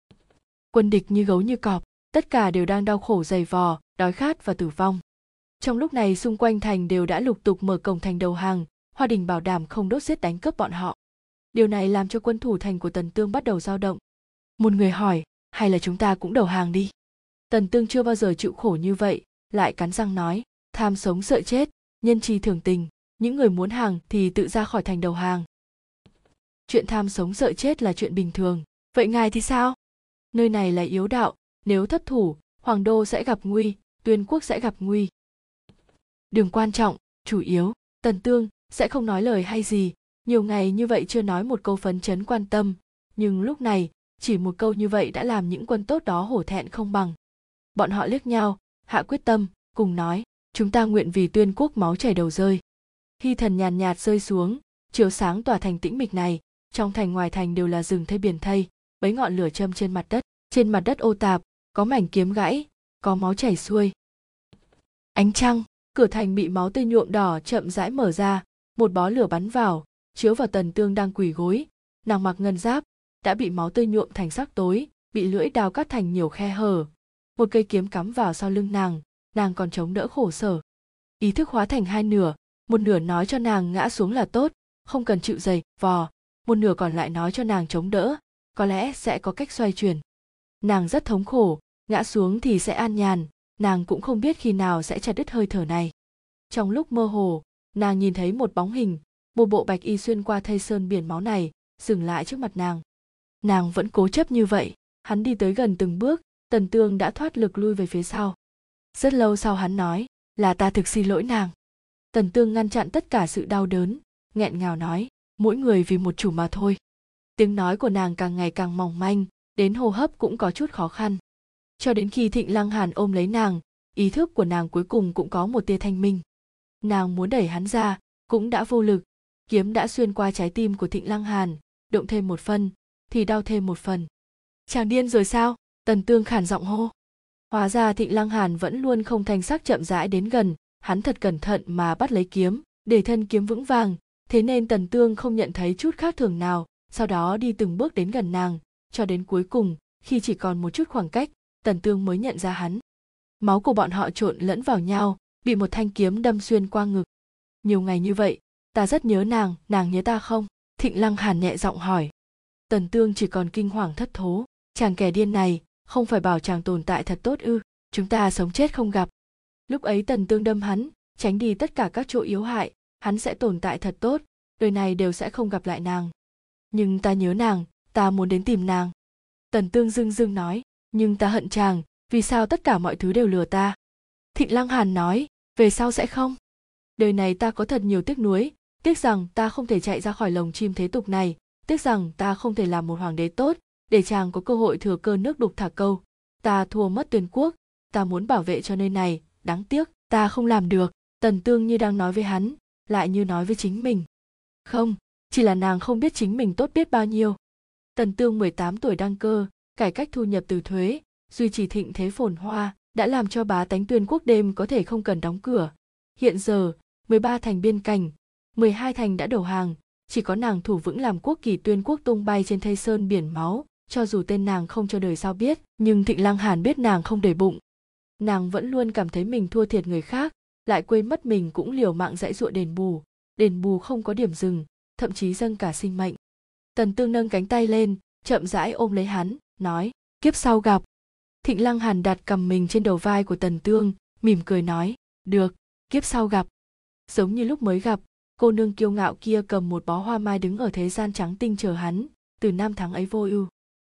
Quân địch như gấu như cọp, tất cả đều đang đau khổ giày vò, đói khát và tử vong. Trong lúc này xung quanh thành đều đã lục tục mở cổng thành đầu hàng, Hoa Đình bảo đảm không đốt giết đánh cướp bọn họ. Điều này làm cho quân thủ thành của Tần Tương bắt đầu dao động. Một người hỏi, hay là chúng ta cũng đầu hàng đi? Tần Tương chưa bao giờ chịu khổ như vậy, lại cắn răng nói, tham sống sợ chết, nhân chi thường tình, những người muốn hàng thì tự ra khỏi thành đầu hàng. Chuyện tham sống sợ chết là chuyện bình thường. Vậy ngài thì sao? Nơi này là yếu đạo, nếu thất thủ, Hoàng đô sẽ gặp nguy, Tuyên quốc sẽ gặp nguy. Đường quan trọng, chủ yếu, Tần Tương sẽ không nói lời hay gì, nhiều ngày như vậy chưa nói một câu phấn chấn quan tâm, nhưng lúc này, chỉ một câu như vậy đã làm những quân tốt đó hổ thẹn không bằng. Bọn họ liếc nhau, hạ quyết tâm, cùng nói, chúng ta nguyện vì Tuyên quốc máu chảy đầu rơi. Hy thần nhàn nhạt rơi xuống, chiếu sáng tòa thành tĩnh mịch này, trong thành ngoài thành đều là rừng thây biển thây, bấy ngọn lửa châm trên mặt đất, trên mặt đất ô tạp, có mảnh kiếm gãy, có máu chảy xuôi. Ánh trăng, cửa thành bị máu tươi nhuộm đỏ chậm rãi mở ra, một bó lửa bắn vào, chiếu vào Tần Tương đang quỳ gối, nàng mặc ngân giáp, đã bị máu tươi nhuộm thành sắc tối, bị lưỡi đao cắt thành nhiều khe hở. Một cây kiếm cắm vào sau lưng nàng, nàng còn chống đỡ khổ sở. Ý thức hóa thành hai nửa, một nửa nói cho nàng ngã xuống là tốt, không cần chịu giày vò, một nửa còn lại nói cho nàng chống đỡ, có lẽ sẽ có cách xoay chuyển. Nàng rất thống khổ, ngã xuống thì sẽ an nhàn, nàng cũng không biết khi nào sẽ chặt đứt hơi thở này. Trong lúc mơ hồ, nàng nhìn thấy một bóng hình, một bộ bạch y xuyên qua thây sơn biển máu này, dừng lại trước mặt nàng. Nàng vẫn cố chấp như vậy, hắn đi tới gần từng bước, Tần Tương đã thoát lực lui về phía sau. Rất lâu sau hắn nói, là ta thực xin lỗi nàng. Tần Tương ngăn chặn tất cả sự đau đớn, nghẹn ngào nói, mỗi người vì một chủ mà thôi. Tiếng nói của nàng càng ngày càng mỏng manh, đến hô hấp cũng có chút khó khăn. Cho đến khi Thịnh Lăng Hàn ôm lấy nàng, ý thức của nàng cuối cùng cũng có một tia thanh minh. Nàng muốn đẩy hắn ra, cũng đã vô lực, kiếm đã xuyên qua trái tim của Thịnh Lăng Hàn, động thêm một phần, thì đau thêm một phần. Chàng điên rồi sao? Tần Tương khản giọng hô. Hóa ra Thịnh Lăng Hàn vẫn luôn không thanh sắc chậm rãi đến gần, hắn thật cẩn thận mà bắt lấy kiếm, để thân kiếm vững vàng, thế nên Tần Tương không nhận thấy chút khác thường nào, sau đó đi từng bước đến gần nàng, cho đến cuối cùng, khi chỉ còn một chút khoảng cách, Tần Tương mới nhận ra hắn. Máu của bọn họ trộn lẫn vào nhau, bị một thanh kiếm đâm xuyên qua ngực. Nhiều ngày như vậy, ta rất nhớ nàng, nàng nhớ ta không? Thịnh Lăng Hàn nhẹ giọng hỏi. Tần Tương chỉ còn kinh hoàng thất thố, chàng kẻ điên này, không phải bảo chàng tồn tại thật tốt ư? Chúng ta sống chết không gặp. Lúc ấy Tần Tương đâm hắn, tránh đi tất cả các chỗ yếu hại, hắn sẽ tồn tại thật tốt, đời này đều sẽ không gặp lại nàng. Nhưng ta nhớ nàng, ta muốn đến tìm nàng. Tần Tương dưng dưng nói, nhưng ta hận chàng, vì sao tất cả mọi thứ đều lừa ta? Thịnh Lăng Hàn nói, về sau sẽ không. Đời này ta có thật nhiều tiếc nuối, tiếc rằng ta không thể chạy ra khỏi lồng chim thế tục này, tiếc rằng ta không thể làm một hoàng đế tốt, để chàng có cơ hội thừa cơ nước đục thả câu. Ta thua mất Tuyên quốc, ta muốn bảo vệ cho nơi này, đáng tiếc, ta không làm được. Tần Tương như đang nói với hắn, lại như nói với chính mình. Không, chỉ là nàng không biết chính mình tốt biết bao nhiêu. Tần Tương mười tám tuổi đăng cơ, cải cách thu nhập từ thuế, duy trì thịnh thế phồn hoa, đã làm cho bá tánh Tuyên quốc đêm có thể không cần đóng cửa. Hiện giờ, mười ba thành biên cảnh, mười hai thành đã đầu hàng, chỉ có nàng thủ vững làm quốc kỳ Tuyên quốc tung bay trên thây sơn biển máu, cho dù tên nàng không cho đời sau biết, nhưng Thịnh Lăng Hàn biết nàng không để bụng. Nàng vẫn luôn cảm thấy mình thua thiệt người khác, lại quên mất mình cũng liều mạng dãy dụa đền bù, đền bù không có điểm dừng, thậm chí dâng cả sinh mệnh. Tần Tương nâng cánh tay lên, chậm rãi ôm lấy hắn, nói, kiếp sau gặp. Thịnh Lăng Hàn đặt cầm mình trên đầu vai của Tần Tương, mỉm cười nói, được, kiếp sau gặp. Giống như lúc mới gặp, cô nương kiêu ngạo kia cầm một bó hoa mai đứng ở thế gian trắng tinh chờ hắn, từ năm tháng ấy vô ưu.